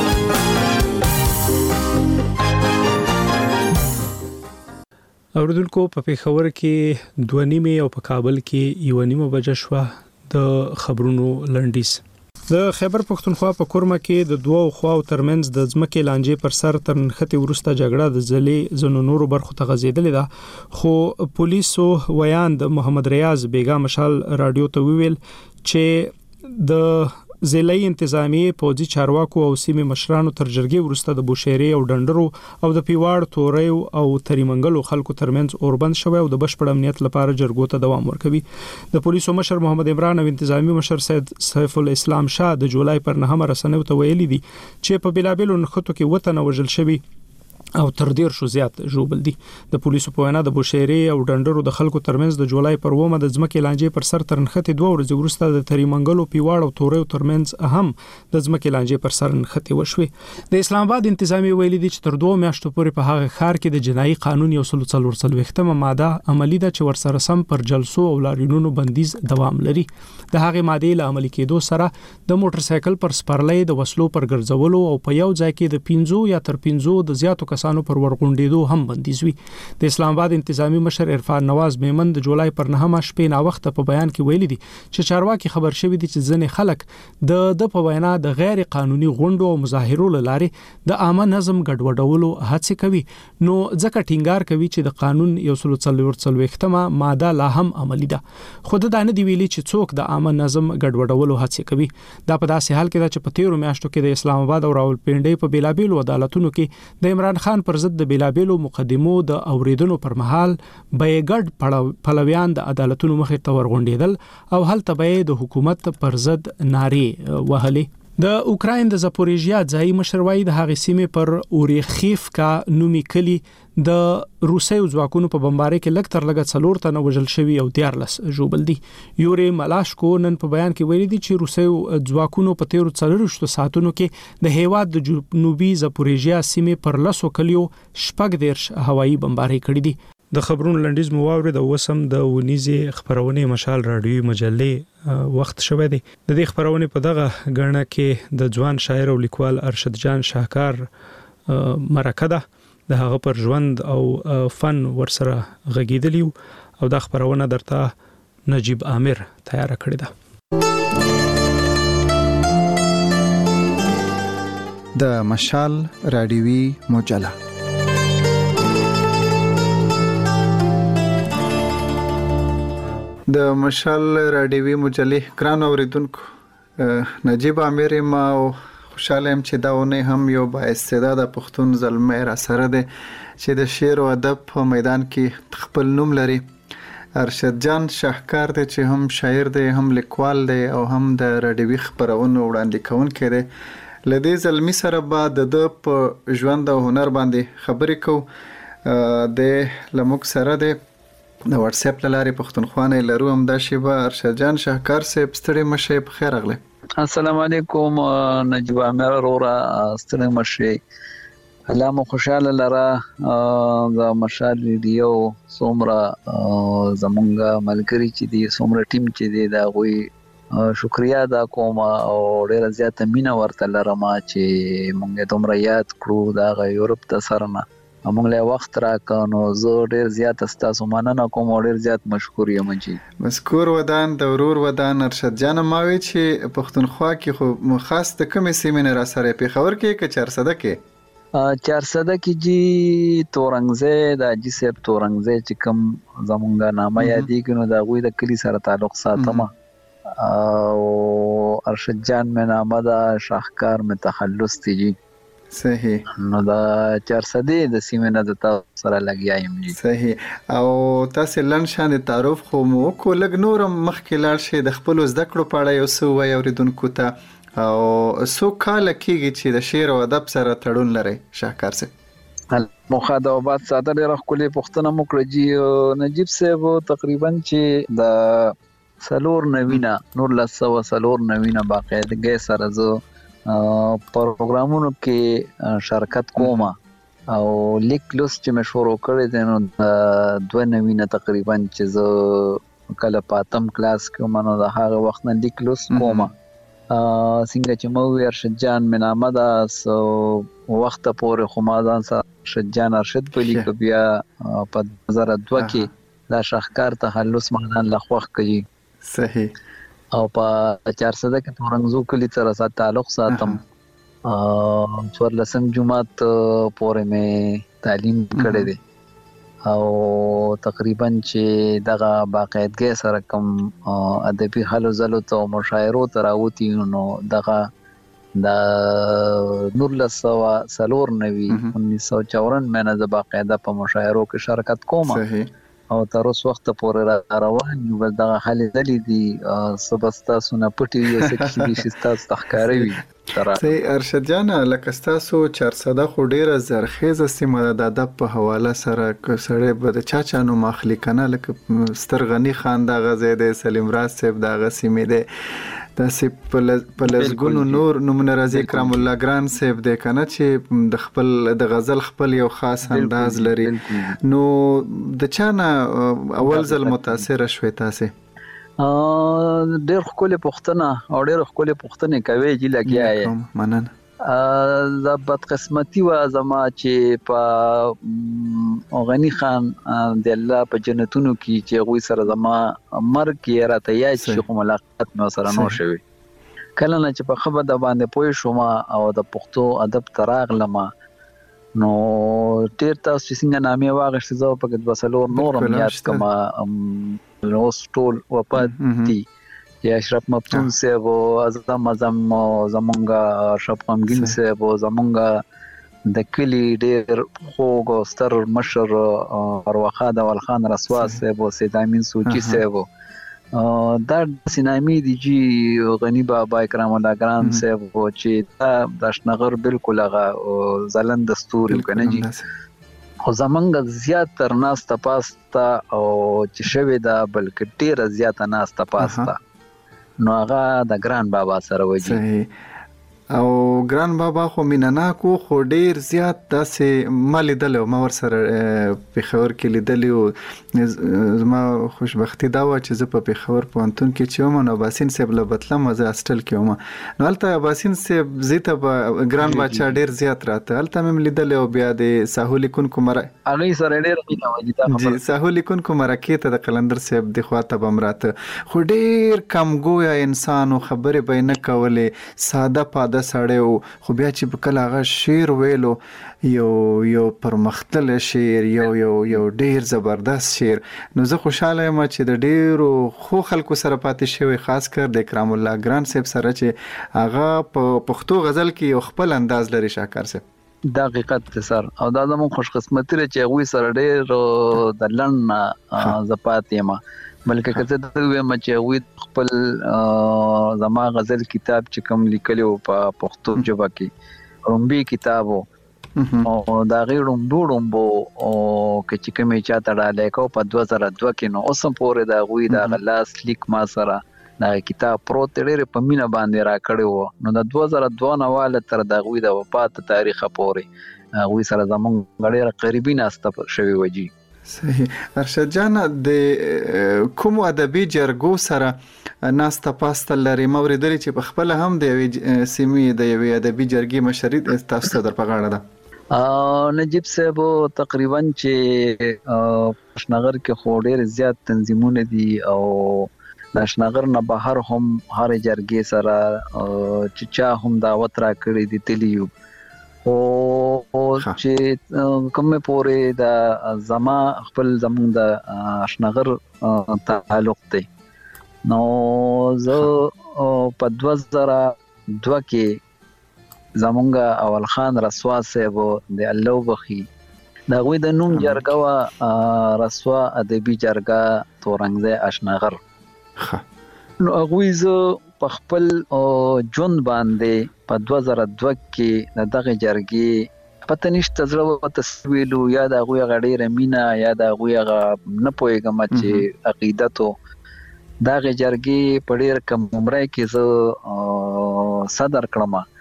اوردونکو په پیښور کې 2:30 او په کابل کې 1:30 بجې شو د خبرونو لنډیس. د خیبر پښتونخوا په کورمه کې د دوو خواو ترمنځ د ځمکې لانجې پر سر تر نښتې وروسته جګړه د ځلې زنو نورو برخو ته غځېدلې ده، خو پولیسو ویاند محمد ریاض بیګا مشال رادیو ته ویل چې د ضلعي انتظامی پوځي چارواکو او سیمې مشرانو تر جرګې وروسته د بوشهري او ډنډرو او د پیواړ توریو او تریمنګلو خلکو ترمنځ اوربند شوی او د بشپړ امنیت لپاره جرګو ته دوام ورکوي. د پولیسو مشر محمد عمران او انتظامی مشر سیف الاسلام شاه د جولای پر 9 رسنیو ته ویلي دي چې په بلابلو نښتو کې وطن وژل شوی او تر ډیر شو زیات ژوبل دي. د پولیسو په وینا د بوشهري او ډنډرو د خلکو ترمنځ د جولای پر 1 د ځمکې لانجې پر سر تر نښتې 2 ورځې وروسته د تریمنګلو پیواړ او توریو ترمنځ هم د ځمکې لانجې پر سر نښتې وشوي. د اسلام آباد انتظامی ویلي دي چې تر 2 میاشتو پورې په هغه ښار کې د جنایي قانون 144 ماده عملی ده چې ورسره سم پر جلسو او لاریونونو بندیز دوام لري. د هغه ماده له عملي کېدو سره د موټر سایکل پر سپرلۍ د وسلو پر ګرځولو او په یو ځای کې د 15 یا تر 15 د زیاتو کسانو پر ورغونډېدو هم بندیز وي. د اسلام آباد انتظامی مشر عرفان نواز میمن د جولای پر 9 شپې نا وخت په بیان کې ویلي دي چې چارواکي خبر شوی دي چې ځنې خلک د په وینا د غیر قانوني غونډو او مظاهرو لارې د عامه نظم ګډوډولو هڅه کوي، نو ځکه ټینګار کوي چې د قانون 144 ماده لا هم عملی ده. خود دا نه دی ویلي چې څوک د عامه نظم ګډوډولو هڅه کوي. دا په داسې حال کې ده چې په 13 میاشتو کې د اسلام آباد او راولپنډي په بیلابیلو عدالتونو کې د عمران خان پر ضد د بیلابیلو مقدمو د اوریدونو پر مهال به ګډ پلویان د عدالتونو مخې ته ورغونډېدل او هلته به د حکومت پر ضد نارې وهلې. د اوکراین د زاپوریژیا ځایي مشروعي د هغې سیمې پر اوریخیفکا نومي کلی د روسیو ځواکونو په بمبارۍ کې لږ تر لږه 4 تنه وژل شوي او 14 ژوبل دي. یوري ملاشکو نن په بیان کې ویلي دي چې روسیو ځواکونو په 13 ساعتونو کې د هیواد د جنوبي زاپوریژیا سیمې پر 10 کلیو 14 هوایي بمبارۍ کړې دي. د خبرونو لنډیز مو واورید او وسم د ونیزي خبرونه مشال رادیوي مجلې وخت شوه دی. د دې خبرونه په دغه غړنه کې د ځوان شاعر او لیکوال ارشد جان شاهکار مرکه ده، د هغه پر ژوند او فن ورسره غږیدلی او د خبرونه درته نجیب عامر تیار کړی ده. د مشال رادیوي مجله د مشال رادیوي مجلې ګران اوریدونکو، نجیب عامر ما خوشاله يم چې دا ونه هم یو با استعداد پښتون زلمه را سره ده چې د شعر او ادب په میدان کې خپل نوم لري. ارشد جان شاهکار دی چې هم شاعر دی، هم لیکوال دی او هم د رادیوي خبرونو وړاندې کوونکی دی. لدې زلمی سره به د په ژوند او هنر باندې خبرې کوو. د لمک سره دی د واتس اپ لارې پښتونخوا نه لرو هم دا شیبه. ارشد جان شاهکار صاحب ستړي مشه په خیر اغله. السلام علیکم نجیب عامر اورا ستړي مشه. الله مو خوشاله لره د مشال ریډیو څومره زمونږه ملګری چې دی څومره ټیم چې دی دا غوي شکریا دا کوم او ډیره زیاته مینا ورته لرم چې مونږ دومره یاد کړو دا یورپ ته سره نه موږ له وخت راکانو زه ډیر زیات استاسو مننه کوم او ډیر زیات مشکور یم جی. مذکور ودان د ورور ودان ارشد جان ماوي چې پښتونخوا کې خو خاص د کومې سیمې نه را سره په خبر کې ک 400 کې 400 کې جی تورنګزه د جی سیب تورنګزه چې کوم زمونږه نامه یادېږي نو دا غوي د کلی سره تعلق ساتم او ارشد جان مې نامه دا شاهکار مې تخلص دی جی. صحیح. نو دا 400 د سیمه نه د تاسو سره لګیایم جی. صحیح. او تاسو لن شان تعارف خو مو کو لګ نورم مخکې لاړ شي د خپل زده کړو په اړه یو څه وایي اوریدونکو ته او سو کال کېږي چې د شعر او ادب سره تړون لري شاهکار صاحب؟ مخاطبات ساده ډېر خپل پښتنه مکړه جی. نجیب صاحب تقریبا چې د سلور نوینه نور لسو سلور نوینه باقاعدګي سره زه پروګرامونو کې شرکت کوم او لیک لوس چې مشورو کړی دی نو د 92 تقریبا چې زه کله پاتم کلاس کې منو د هغه وخت نه لیک لوس کوم څنګه چې مو ارشد جان منامه دا سو وخت پورې خو ما ځان سره ارشد جان ارشد په لیک بیا په 2002 کې دا شاهکار تخلص مهدان لخوخ کوي صحیح او په 400 کې تورنګزو کلی سره سات تعلق ساتم څوارلسم جمعات پورې مې تعلیم کړی دی او تقریبا چې دغه باقاعدګي سره کوم ادبي حل زلو ته مشاعرو تراوتی نو دغه د نورلسو سلور نوي 1954 مې نه باقاعده په مشاعرو کې شرکت کوم او تر اوس وخت پورې روان یو بل دغه حل دلی دي سبستا سونه پټي یو څه چې شستا تخکاروي سي ارشد جان لکه تاسو 400 خو ډیره زرخیزه سیمه د ادب په حواله سره سره به د چانو مخلي کنه لکه سترغنی خان د غزې د سلیم راز صاحب د غسیمه ده د پلزګونو نور نمونه راځي کرام الله ګران صاحب د کنه چې د خپل د غزل خپل یو خاص انداز لري نو د چانه اول ځل متاثر شوي تاسو ډېر خپل پښتنه او ډېر خپل پښتنه کوي چې لګیا مننه ز بد قسمتي و زما چې په غنی خان د الله په جنتونو کې چې غوي سره زما مرګ کې راته یا چې ملاقات مې سره نو شوي کله نه چې په خبر د باندې پوي شوم او د پښتو ادب تراغ لمه نو ډېر تاسو څنګه نامې واغښت زو په کې وسلور نورم یاد کما نو سټول وپاتې یا اشرف مفتون صاحب او اعظم زمونږه اشرف غمگین صاحب او زمونږه د کلی ډېر خوږ ستر مشر ارواخا د ولخان رسوا صاحب او سید امین سوچي صاحب دا سینامي دي چې غنی بابا کرام الله ګران صاحب او چې د شنغر بالکل هغه زلند دستور کنه جی خو زمونږ زیات تر ناس تپاستا او چې شوی دا بلکې ډېر زیات ناس تپاستا نو هغه د ګران بابا سره وځي او ګران بابا خو مینناکو خو ډیر زیات داسې مالیدل او ما ور سره په خبر کې لیدلی او زما خوشبختی دا و چې زه په خبر پونتون کې چې ومنه باسین صاحب له بتله مزه استل کې ومه نو البته باسین صاحب زیته په ګران بچا ډیر زیات راته البته مم لیدل او بیا د ساحل کون کومره هغه سره ډیر مینه وځي دا خبر ساحل کون کومره کې ته د قلندر صاحب د خواته بمراته خو ډیر کم ګویا انسان خبره به نه کوله ساده پاده سړیو خو بیا چې په کله هغه شعر ویلو یو پرمختل شعر یو ډیر زبردست شعر نو زه خوشاله یم چې د ډیرو خو خلکو سره پاتې شوی خاص کر د کرام الله ګران صاحب سره چې هغه په پښتو غزل کې یو خپل انداز لري شاکر صاحب دا حقیقت ته سر او دا زموږ خوش قسمتي چې غوي سره ډیر د لړن زپات یم بلکې کته د وې چې غوي خپل زما غزل کتاب چې کوم لیکلو په پښتو ژبه کې رومبي کتابو او دا غیړم ډوړم او چې کوم چا تړاله کو په 2002 کې نو اوسم پورې دا غوي دا غلاس لیک ما سره دا کتاب پروت ډېر په مینا باندې را کړو نو د 2002 نواله تر دا غوي د وفات تاریخ پورې غوي سره زمونږ ډېر قریبي ناسته شوی وږي صحیح ارشد جان د کوم ادبي جرګو سره ناسته پاسته لري موریدل چې په خپل هم د سیمې د یوې ادبي جرګې مشرید تاسو در په غاړه ده نجیب صاحب تقریبا چې شنغر کې خو ډېر زیات تنظیمونه دي او د شنغر نه بهر هم هر جرګې سره چې چا هم دعوت را کړی دي تلیو او چې کومه پورې د زما خپل زمون د شنغر تعلق دی نو زه په 2002 کې زمونږ اول خان رسوا صاحب د الله بخي دا غوي د نوم جرګه رسوا ادبي جرګه تورنګزه اشنغر نو غوي زه په خپل جون باندې په 2002 کې دغه جرګې پته نشته زړه تسویلو یا د غوي غړي رمینا یا د غوي غ نه پويګم چې عقیدتو دغه جرګې په ډېر کم عمره کې زه صدر کړم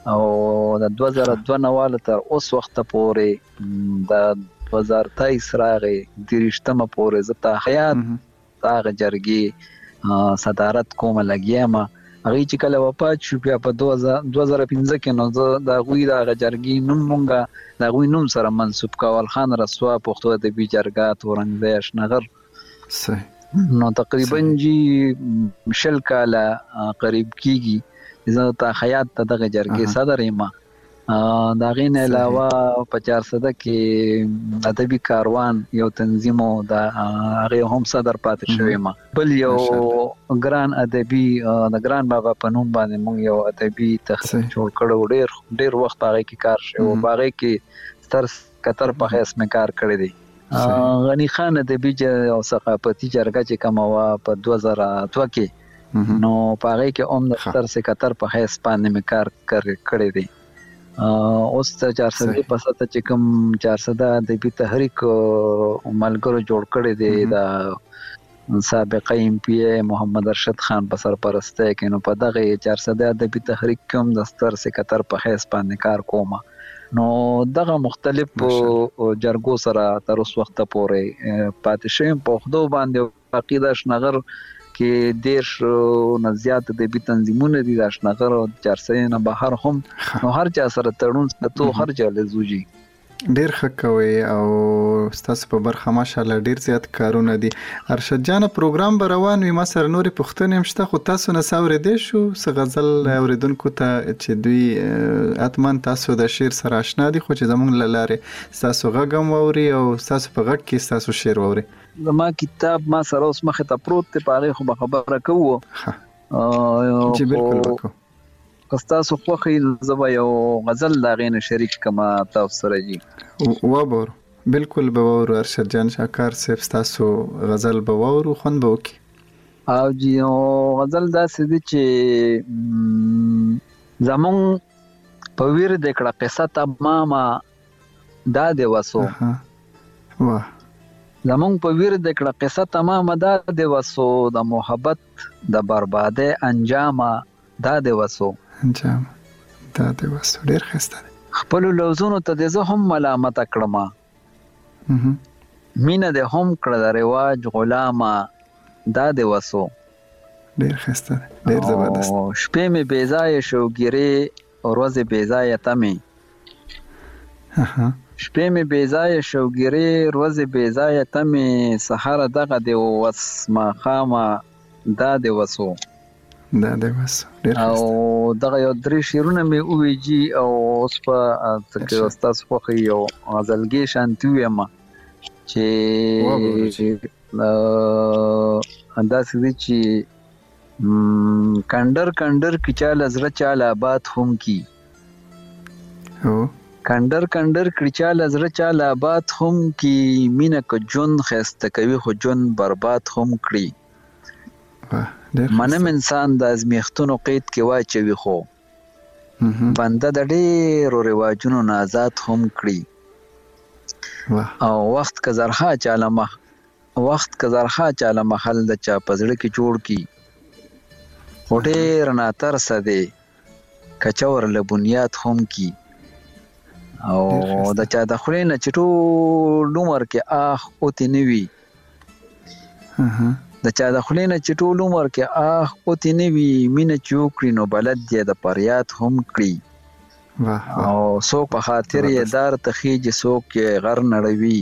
او د 2002 نواله تر اوس وخت پورې د 2023 راغی د رښتمه پورې زتا حیات هغه جرګي صدارت کوم لګیما هغه چې کله وفات شو بیا په 2015 کې نو د غوی د جرګي نوم مونږه د غوی نوم سره منسوب کول خان رسوا پښتو ادبي جرګه تورنګ د اشنغر صحیح نو تقریبا جی مشل کاله قریب کیږي زه ته حیات ته دغه جرګي صدر یم دا غین علاوه په 400 کې ادبي کاروان یو تنظیم او د هغه هم صدر پاتې شوی ما بل یو ګران ادبي د ګران بابا په نوم باندې مونږ یو ادبي تخصص جوړ کړو ډیر وخت هغه کې کار شو او هغه کې ستر کتر په هیڅ مې کار کړی دی غنی خان ادبي او ثقافتي جرګه چې کومه وا په 2002 کې نو هغه کې هم د ستر سکتر په هیڅ باندې مې کار کړی دی اوس ته 400 پس ته چې کوم 400 د بي تحریک ملګرو جوړ کړی دی د سابق ایم پی محمد ارشد خان په سرپرستی کې نو په دغه 400 د بي تحریک کوم د ستر سکتر په حیث باندې کار کوم نو دغه مختلف جرګو سره تر اوس وخت پورې پاتې شوم په خدو باندې عقیده شنغر کې دیش نه زیات د بي تنظیمونه دي د شنغر او 400 نه بهر هم نو هر چا سره تړون ته هر چا لزوجي ډیر ښه کوي او تاسو په برخه ماشاءالله ډیر زیات کارونه دي ارشد جان پروګرام به روان وي ما سره نورې پوښتنې هم شته خو تاسو نه ساورېدې شو څه غزل اوریدونکو ته چې دوی اتمن تاسو د شعر سره آشنا دي خو چې زمونږ له لارې تاسو غږ هم اوري او تاسو په غږ کې تاسو شعر اوري زما کتاب ما سره اوس مخه ته پروت ته پاره خو خبره کوو چې بالکل وکړو تاسو خوخي زبا یو غزل دا غین شریک کما تاسو سره جی وبور بالکل بوور ارشد جان شاکر صاحب تاسو غزل بوور خون بوکي او جی غزل دا سدي چې زمون په ویر د کړه قصه تمامه دا دی وسو واه زمون په ویر د کړه قصه تمامه دا دی وسو د محبت د برباده انجام دا دی وسو انجام دا دی وسو ډیر خسته خپل لوزونو ته زه هم ملامت کړم مینه د هم کړه د رواج غلامه دا دی وسو ډیر خسته ډیر زبردست شپې مې بیزای شوګری ورځ بیزای تمه شپې مې بیزای شوګری ورځ بیزای تمه سحر دغه دی وس ما خامه دا دی وسو دا دی وسو او دغه یو درې شیرونه مې اویجی او اوس په تکي استاد خو یو غزلګي شانتی یم چې انداز دي چې کندر کی چاله زړه چاله آباد هم کی هو کندر کی چاله زړه چاله آباد هم کی مینه کو جون خسته کوي خو جون برباد هم کړی منم انسان د ازمیختونو قید کې واچوي خو بنده د ډېرو رواجونو نه آزاد هم کړي او وخت که زرها چاله محل د چا په زړه کې جوړ کی خو ډېر ناترسه دی کچور له بنیاد هم کی او د چا د خولې نه چې ټول عمر کې آخ اوتې نه وي د چا د خولې نه چې ټول عمر کې آخ اوتې نه وي مینه چې وکړي نو بلد دی د فریاد هم کړي او څوک په خاطر یې دار ته خیږي څوک یې غر نړوي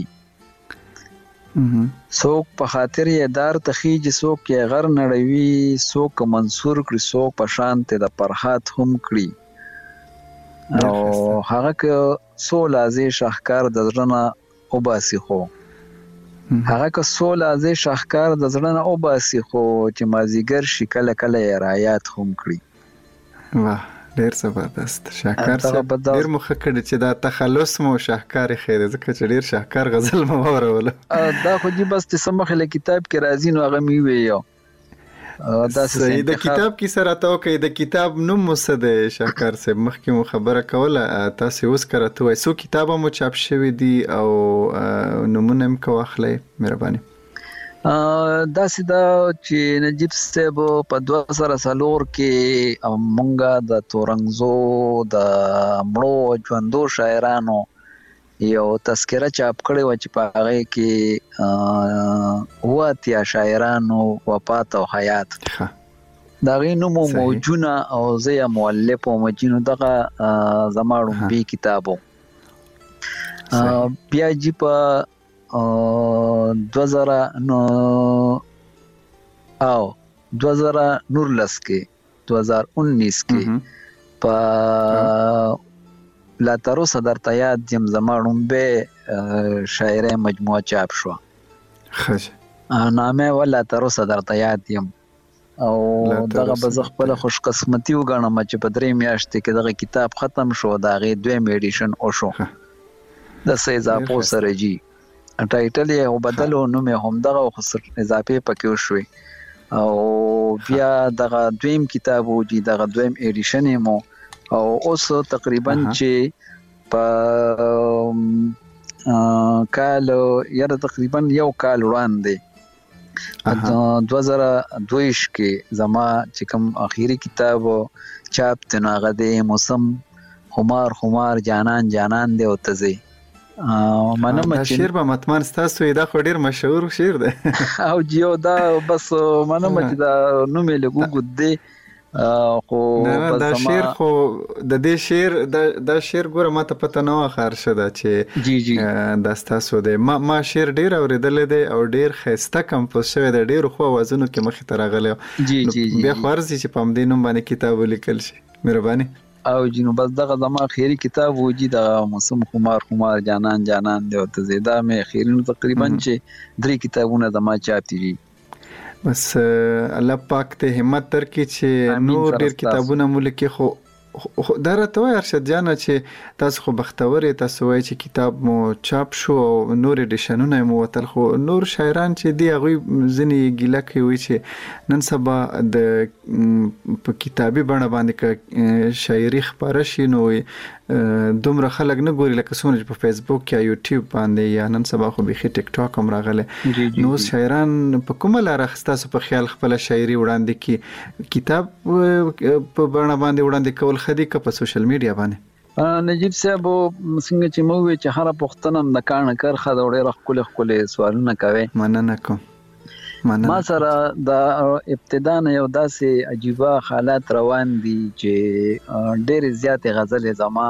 څوک په خاطر یې دار ته خیږي څوک یې غر نړوي څوک منصور کړي څوک په شان ته د فرحات هم کړي او هغه که څو لازې شاهکار د زړه نه وباسي خو هغه که څو لازې شاهکار د زړه نه وباسي خو چې مازیګر شي کله کله یې رایات هم کړي واه ډیر زبردست شاهکار صاحب ډیر مخه کړی چې دا تخلص مو شاهکار خیر ځکه چې ډیر شاهکار غزل مو اورول دا خو دې بس ته سمخه له کتاب کې راځي نو هغه می ویو دا صحیح د کتاب کې سره تاو کې د کتاب نوم مصد شاهکار صاحب مخکې مو خبره کوله تاسو اوس کرته وای سو کتابه مو چاپ شوی دی او نمونه هم کو اخلي مهرباني دا سیدا چې نجیب صاحب په 2004 کې مونږه د تورنګزو د مړو ژوندو شاعرانو یو تذکره چاپ کړی و چې په هغه کې واتیا شاعرانو وفات او حیات دا غینو موجونه او زه مؤلف او مجنو دغه زماړو بي کتابو بیا جی په 2019 کې 2019 کې په لا تر اوسه درته یاد یم زماړم به شاعري مجموعه چاپ شو نامه ولا تر اوسه درته یاد یم او دغه بز خپل خوش قسمتي وګڼم چې په 3 میاشتې کې دغه کتاب ختم شو دا غي 2 ایډیشن او شو د سیزا پو سره جی ټایټل یې بدلو نو مې هم دغه خسر اضافه پکې وشوي او بیا دغه دویم کتاب و دي دغه دویم ایډیشن مو او اوس تقریبا چې په کال یاره تقریبا یو کال وړاندې 2022 کې زما چې کوم اخیری کتاب چاپ تناغه دی موسم خمار جانان دی او تزي منم چې شعر به متمن تاسو دا خو ډیر مشهور شعر دی او جیو دا بس منم چې دا نو مې لګو ګد خو دا شعر خو د دې شعر دا شعر ګوره ماته پته نه خار شده چې دا تاسو دی ما شعر ډیر اوریدل دی او ډیر خسته کمپوز شوی دی ډیر خو وازونو کې مخې ته راغلی بیا خورځي چې په دې نوم باندې کتاب لیکل شي مهرباني او جنو بس دغه زما خیری کتاب وږي د موسم خمار جانان دی او ته زیاده مې خیرینو تقریبا چې 3 کتابونه زما چاپتي دي بس الله پاک ته همت درکړي چې نور ډیر کتابونه ملکی خو دا راته وای ارشد جان چې تاسو خو بختوري تاسو وای چې کتاب مو چاپ شو او نور ایډیشنونه مو وتل خو نور شاعران چې دی هغه ځنی ګیله کوي چې نن سبا د په کتابي بڼه باندې شاعري خبره شي نو دومره خلک نه ګوري لکه څنګه په فیسبوک یا یوټیوب باندې یا نن سبا خو به ټیک ټاک هم راغله نو شاعران په کومه لار اخستاسو په خیال خپل شاعري وړاندې کی کتاب په بڼه باندې وړاندې کول خدي که په سوشل میډیا باندې نجیب صاحب څنګه چې مو وی چې هر پښتنم د کان کار خا ډېر خپل سوالونه کوي مننه کوم ما سره د ابتدا نه یو داسې عجیبه حالات روان دي چې ډېر زیات غزل زما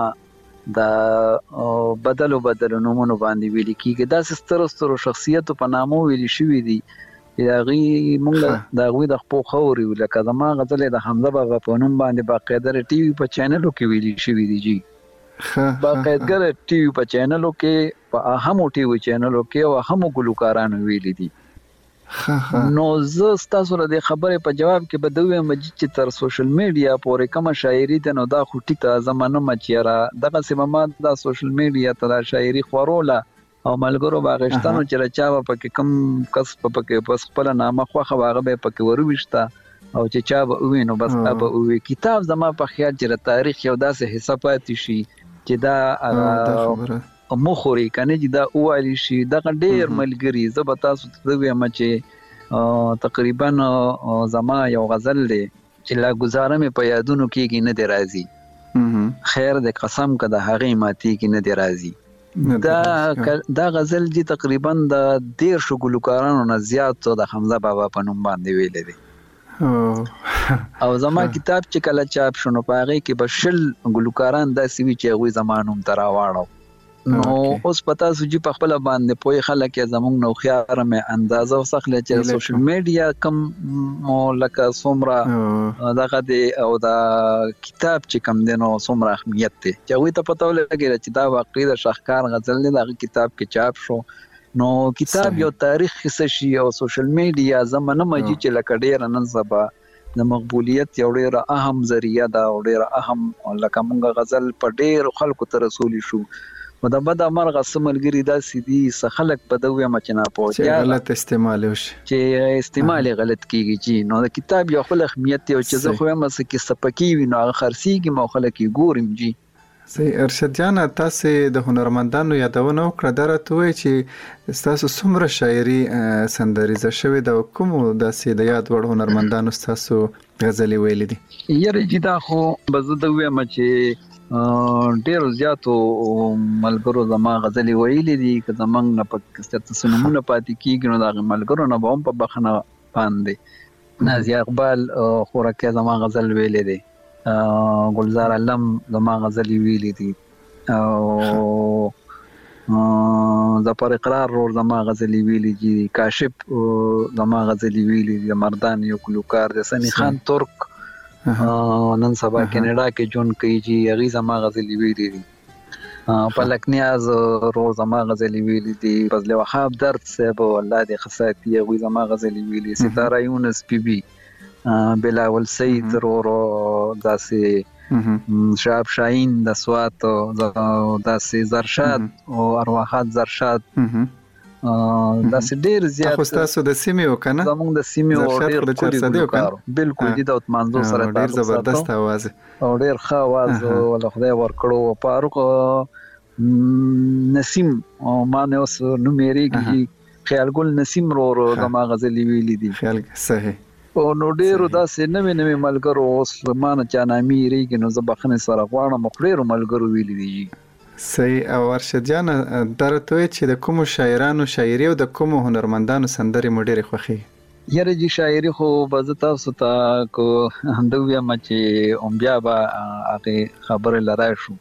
د بدلو نومونو باندې ویل کیږي داسې ستر شخصیت په نامو ویل شوی دي یاغي مونږ دا غوي د خپل خوري لکه زما غزل د حمزه بابا په نوم باندې باقاعده ټي وي په چینلو کې ویل شوی دي جی باقاعده ټي وي په چینلو کې په اهمو ټي وي چینلو کې او اهمو ګلوکارانو ویل دي نو زه تاسو له خبرې په جواب کې بدوي مجید چې تر سوشل میډیا پورې کوم شاعري ده نو دا خو ټیک ته زمانه مچیرا دغه سیمه د سوشل میډیا ته شاعري خوروله او ملګرو باغشتانو چې رچا په کوم کس په کې پس خپل نامه خو خبره به پکې ورويشته او چې چا به وینو بس ابه وی کتاب زما په خیال چې تاریخ یو داسې حسابات شي چې دا مخوري کنه چې دا اوالی شي دا ډېر ملګری زب تاسو ته وایم چې تقریبا زما یو غزل دی چې لا گزاره مې په یادونو کې نه دی راځي خیر د قسم کده هغه ماتي کې نه دی راځي دا غزل دی تقریبا د 1.5 ګلوکارانو نه زیات د حمزه بابا په نوم باندې ویل دي او زما کتاب چې کله چاپ شونه پاغه کې بشل ګلوکاران د سوي چې غوي زمانوم تراواړو نو اوس پتا سوجي په خپل باندې پوي خلک زمونږ نو خيار مې اندازه وسخله چې سوشل میډیا کم لکه سومره دغه دی او دا کتاب چې کم دینو سومره اهمیت دی چې وي ته پته ولګی چې دا واقعي د شاهکار غزل دی دغه کتاب کې چاپ شو نو کتاب یو تاریخ حصہ شي او سوشل میډیا زمانه مجي چې لکه ډیر نن سبا د مقبولیت یو ډیر اهم ذریعہ دا ډیر اهم لکه مونږ غزل په ډیر خلکو ته رسول شو مده بد امرغه سملګری دا سیدی سخلق بدوي مچنا پوه یا غلط استعمال وشي چې استعمال غلط کیږي جی نو د کتاب یو خپل اهمیت او چې زه خو هم سکه سپکی وینو هغه خرسي کی مو خلک ګورم جی صحیح. ارشد جان، تاسو د هنرمندانو یادونه وکړه، درته وایي چې تاسو څومره شاعري سندریزه شوې د کوم داسې د یاد وړ هنرمندانو تاسو غزلې ویلې دي؟ یاره جدا خو بزه د وایم چې ډیر زیاتو ملګرو زما غزلې ویلې دي، که زمنګ نه پکې ستاسو نمونه پاتې کیږي نو دا ملګرو نه به هم په بخنه باندې نازي اقبال خورکه زما غزل ویلې دي، گلزار علم زما غزلی ویلی دي، او ظفر اقرار رور زما غزلی ویلی دي، کاشف زما غزلی ویلی دي، مردان یو کلوکار دي، سنی خان ترک نن سبا کینیډا کې جون کوي چې هغه زما غزلی ویلی دي، پلک نیاز رور زما غزلی ویلی دي، فضل وهاب درد صاحب الله دې خصاتی هغه زما غزلی ویلی، ستاره یونس پی بی، بلاول سید رورو، داسې شعب شاهین د سوات، داسې زرشاد او ارواحات زرشاد، داسې ډیر زیات. خو تاسو د سیمې وکنه؟ زمونږ د سیمې او ډیر کلی ګلکار بالکل دي، د منځو سره ډیر زبردست आवाज او ډیر ښه आवाज ول خدای ورکړو. فاروق نسیم او ما نه اوس نو مېریږي، خیال ګل نسیم رورو زما غزلې ویلې دي. خیال صحیح. او نو ډیرو داسې نوې ملګرو اوس مانه چا نامي ریږي نو زه بخنه سره غواړم، ډیرو ملګرو ویلي دي. صحیح. او ارشد جان، درته وایي چې د کوم شاعرانو شاعري او د کوم هنرمندانو سندرې مو ډېرې خوښي؟ یاره جی شاعري خو به زه تاسو ته کو همدا وایم چې بیا به هغه خبره لرای شو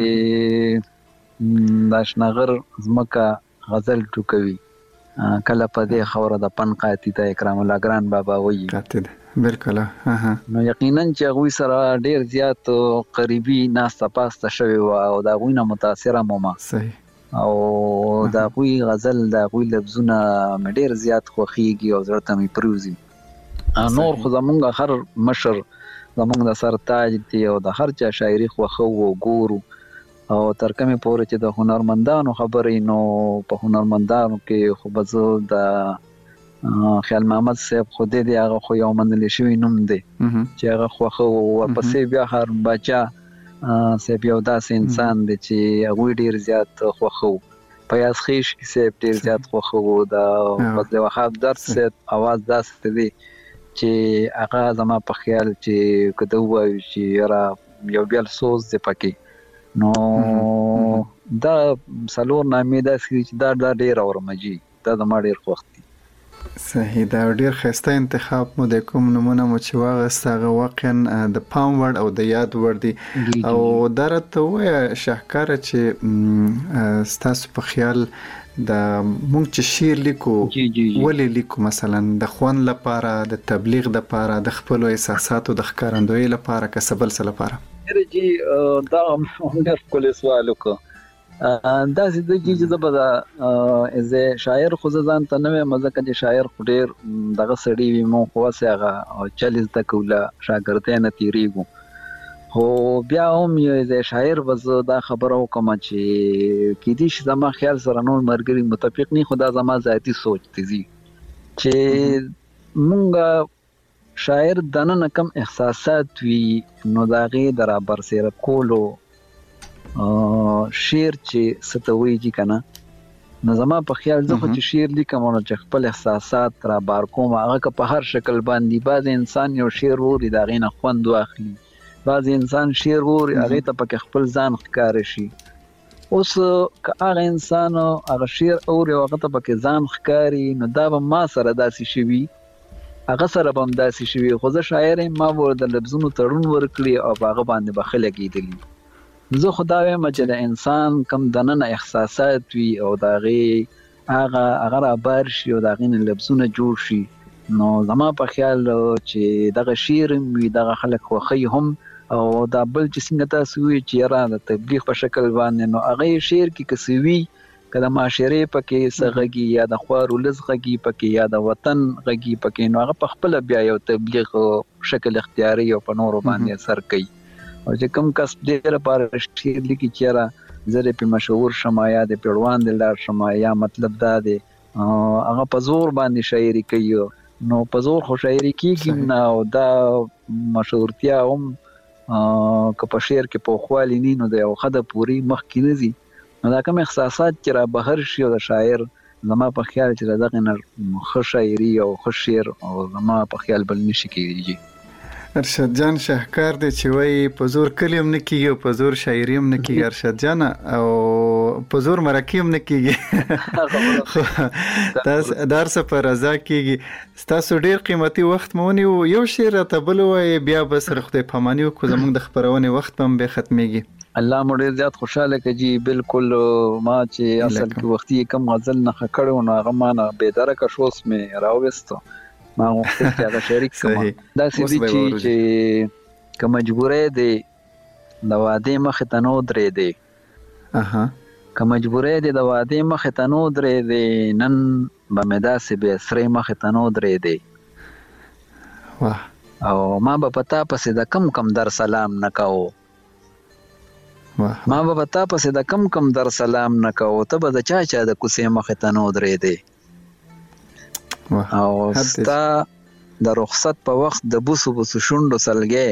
چې داشنغر زمکه غزل ټوکوي کله په دې خوره د پن قاتی ته اکرام الله ګران بابا وایي. قاتی ده بالکل. نو یقینا چې هغه سره ډیر زیات قریبي ناسته پاسته شوی او دا غوینه متاثره مو. صحیح. او دا غوی غزل دا غوی لفظونه ډیر زیات خوخیږي او زړه ته می پروزي. نور خو زمونږ هر مشر زمونږ د سر تاج دی او د هر چا شاعري خوخو او ګورو او تر کومه پورې چې د هنرمندانو خبرې نو په هنرمندانو کې خو بزو د خیال محمد صاحب خو دې هغه خو یو منل شوی نوم دی چې هغه خو ورپسې بیا هر بچا صاحب یو داسې انسان دی چې هغه ډیر زیات خوخو، پیاز خیش کې صاحب ډیر زیات خوخو، د فضل وهاب درد صاحب आवाज داسې دی چې هغه زما په خیال چې کده وایي چې را یو بیل سوز دی پکې نو دا سلور نامې داسې چې دا ډیر اورمجي دا د ما ډیر خوښ دي. صحیح. دا ډیر ښایسته انتخاب مو د کوم نمونه مو چې واغست هغه واقعا د پام وړ او د یاد وړ دي. او درته وایه شاهکاره چې ستاسو په خیال د مونږ چې شعر لیکو ولې لیکو، مثلا د خوند لپاره، د تبلیغ لپاره، د خپلو احساساتو د ښکارندویۍ لپاره، که څه بل څه لپاره؟ جی دا ډېر ښکلی سوال وکړو. داسې دی چې زه به د شاعر خو زه ځان ته نه وایم، ځکه چې شاعر خو ډېر دغه سړی وي، مو خو هسې هغه 40 زده کړو له شاګردۍ نه تېرېږو، خو بیا هم یو شاعر به زه دا خبره وکړم چې کیدای شي زما خیال سره نور ملګري متفق نه، خو دا زما ذاتي سوچ دی چې مونږ شاعر دنه کم احساسات وی نو داغه درابر سره کولو شعر چې ستويږي کنه، نو زما په خیال زه خو چې شعر لیکم نو چې خپل احساسات را بار کوم، هغه که په هر شکل باندې. بعض انسان یو شعر ووري داغه نه خوند واخلي، بعض انسان شعر ووري هغه ته پکې خپل ځان ښکار شي. اوس که هغه انسان هغه شعر اوري هغه ته پکې ځان ښکاری نو دا به ما سره داسې شوي، هغه سره به هم داسې شوي، خو زه شاعر یم، ما به د لفظونو تړون ورکړي او په هغه باندې به ښه لګېدلي. زه خو دا وایم چې د انسان کم دننه احساسات وي او د هغې هغه رابار شي او د هغې نه لفظونه جوړ شي، نو زما په خیال چې دغه شعر وي دغه خلک خوښوي هم. او دا بل چې څنګه تاسو وایي چې یاره د تبلیغ په شکل باندې، نو هغه شعر کې که څه وي، که د معاشرې پکې څه غږي یا د خوار ولس غږي پکې یا د وطن غږي پکې، نو هغه په خپله بیا یو تبلیغ شکل اختیاري او په نورو باندې اثر کوي. او چې کوم کس دې لپاره شعر لیکي چې یاره زه دې پې مشهور شم یا دې پې وړاندې لاړ شم، یا مطلب دا دی هغه په زور باندې شاعري کوي، نو په زور خو شاعري کېږي نه، او دا مشهورتیا هم که په شعر کې پوخوالی نه نو د یو خدای پوری مخ کې نه زی نو دا کوم احساسات چې را بهر شي او د شاعر زما په خیال چې دغه نه خو شاعري او خو شعر او زما په خیال بل نشي کېږي. ارشد جان شاهکار دی چې وایي په زور کلیم نه کېږي او په زور شاعري هم نه کېږي ارشد جان او په زور مرکې هم نه کېږي دا هر څه په رضا کېږي. ستاسو ډېر قیمتي وخت مو ونیو یو شعر راته بل ووایي بیا به سره خدای پاماني وکړو زموږ د خپرونې وخت به هم بیا ختمېږي. الله مو ډېر زیات خوشاله کړي. بالکل ما چې اصل کې وختي کم غزل نه کړو نو هغه ما نه بېدرکه شوس مې راوستو ما غوښتل چې هغه شریک کړم. داسې دي چې که مجبورې دی د وادې مخې ته نو درې دی که مجبورې دی د وادې مخې ته نو درې دی نن به مې داسې بې سرې مخې ته نو درې دی او ما به په تا پسې د کم در سلام نه کوو ما به پتا پسې د کم در سلام نه کوو ته به د چا د کوڅې مخې ته نو درې دی او ستا د رخصت په وخت د بوسو شونډو سلګې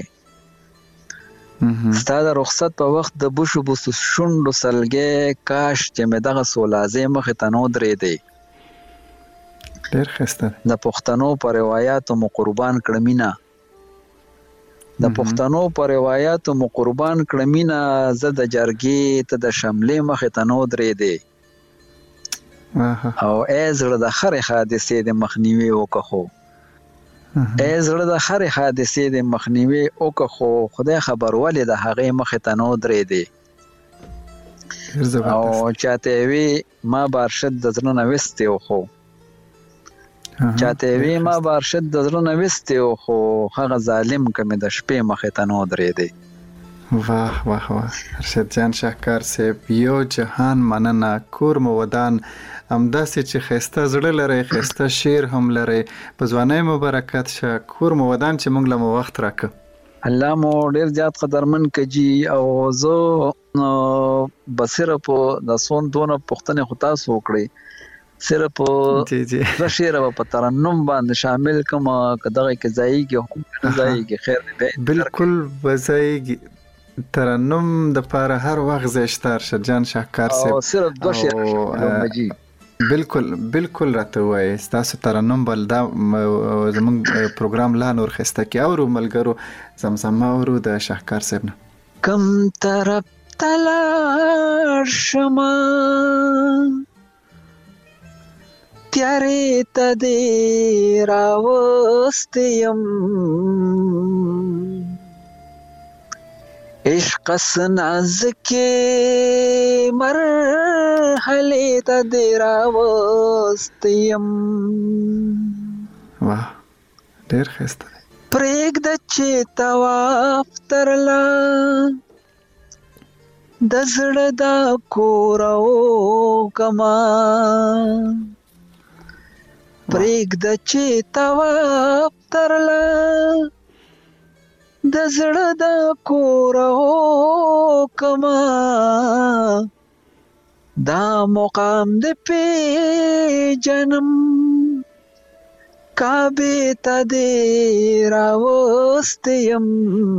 ستا د رخصت په وخت د بوسو شونډو سلګې کاش چې مې دغه سولازې مخې ته نو درې دی. ډېر ښایسته د پښتنو په روایاتو مو قربان کړه مینه د پښتنو په روایاتو مو قربان کړه مینه زه د جرګې ته د شملې مخې ته نو درې دی او ای زړه د هرې حادثې د مخنیوي وکړه خو ای زړه د هرې حادثې د مخنیوي وکړه خو خدای خبر ولې د هغې مخې ته نو درې دی او چاته وی ما بارشد د زړه نه وستې خو چاته وی ما بارشد د زړه نه وستې خو هغه ظالم کمې د شپې مخې ته نو درې دی. واه واه واه ارشد جان شاهکار صاحب یو جهان مننه. کور مو ودان همداسې چې ښایسته زړه لرئ ښایسته شعر هم لرئ په ځوانۍ مو برکت شه. کور مو ودان چې موږ له مو وخت راکړه الله مو ډېر زیات قدرمن کړي او زه به صرف د سون دونه پوښتنې خو تاسو وکړئ صرف د شعر په ترنم باندې شامل کوم که دغه کې ځایږي هم نه ځایږي خیر دی بالکل به ځایږي ترنم د پاره هر وخت زشتار ارشد جان شاهکار صاحب او صرف دو شعر مجي بالکل راته وایي ستاسو ترنم بل دا زموږ پروګرام لا نور خسته کې اورو ملګرو زمزمه اورو د شاهکار صاحب نه کم طرف تلار شما تیارې ته دې راوستیم عشق نازکې مرحلې ته دې راوستیم. واه ډېر ښایسته دی. پرېږده چې طواف ترله د زړه دا کور وکړمه پرېږده چې طواف ترله د زړه د کور وکړمه دا مقام د پیژنم کعبې ته دې راوستیم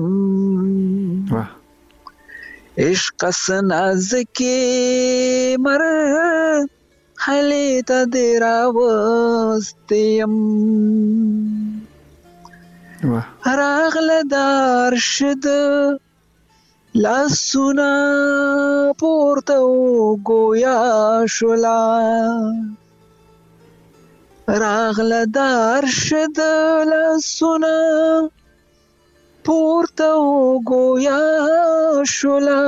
عشق نازکې مرحلې ته دې راوستیم راغله د ارشد لاسونه پورته وګویا شولا راغله د ارشد لاسونه پورته وګویا شولا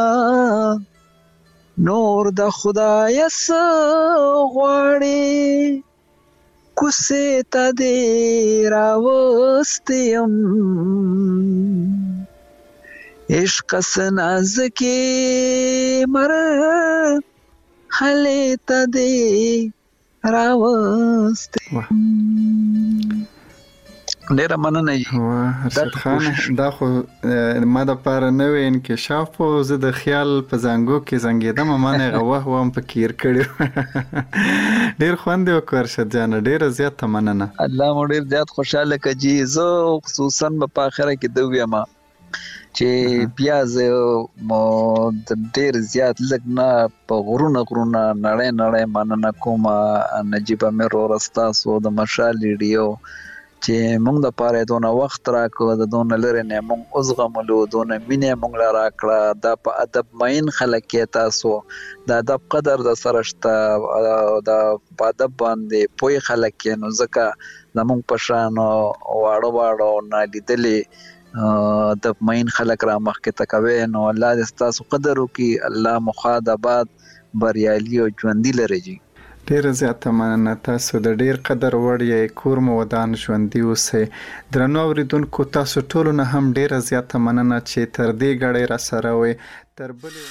نور د خدای څه غواړي کوڅې ته دې راوستیم عشق نازکې مرحلې ته دې راوستیم. ډېره مننه ارشد خان دا خو ما د پاره نوې انکشاف و زه د خیال په زنګو کې زنګېدم ما نه غوه وم په کیر کړی ډېر خوند وکړ ارشد جان ډېره زیاته مننه. الله مو ډېر زیات خوشاله کړي. زه خصوصا په اخره کې دوی ما چې پیاز د ډیر زیات لګ نه په غرونه نړۍ مننه کوم نجیب امیر ورستاسو د مشال ویډیو چې موږ د پاره دونه وخت راکو د دونه لري نه موږ اوسغملو دونه مینه موږ را کړه د په ادب مین خلک کې تاسو د ادب قدر د سرشت د ادب باندې پوي خلک کې نو ځکه زموږ په شان واړو نه لیدلې د مین خلک را مخکې تکوي نو الله دې تاسو قدر وکي الله مخادبات بریالي او ژوندۍ لري. ډیر زیاته مننه، تاسو د ډیر قدر وړ یې، کور مو ودان ژوندۍ اوسئ. درنو اوریدونکو تاسو ټولو نه هم ډیر زیاته مننه چې تر دې غړې را سره وئ. تر بلې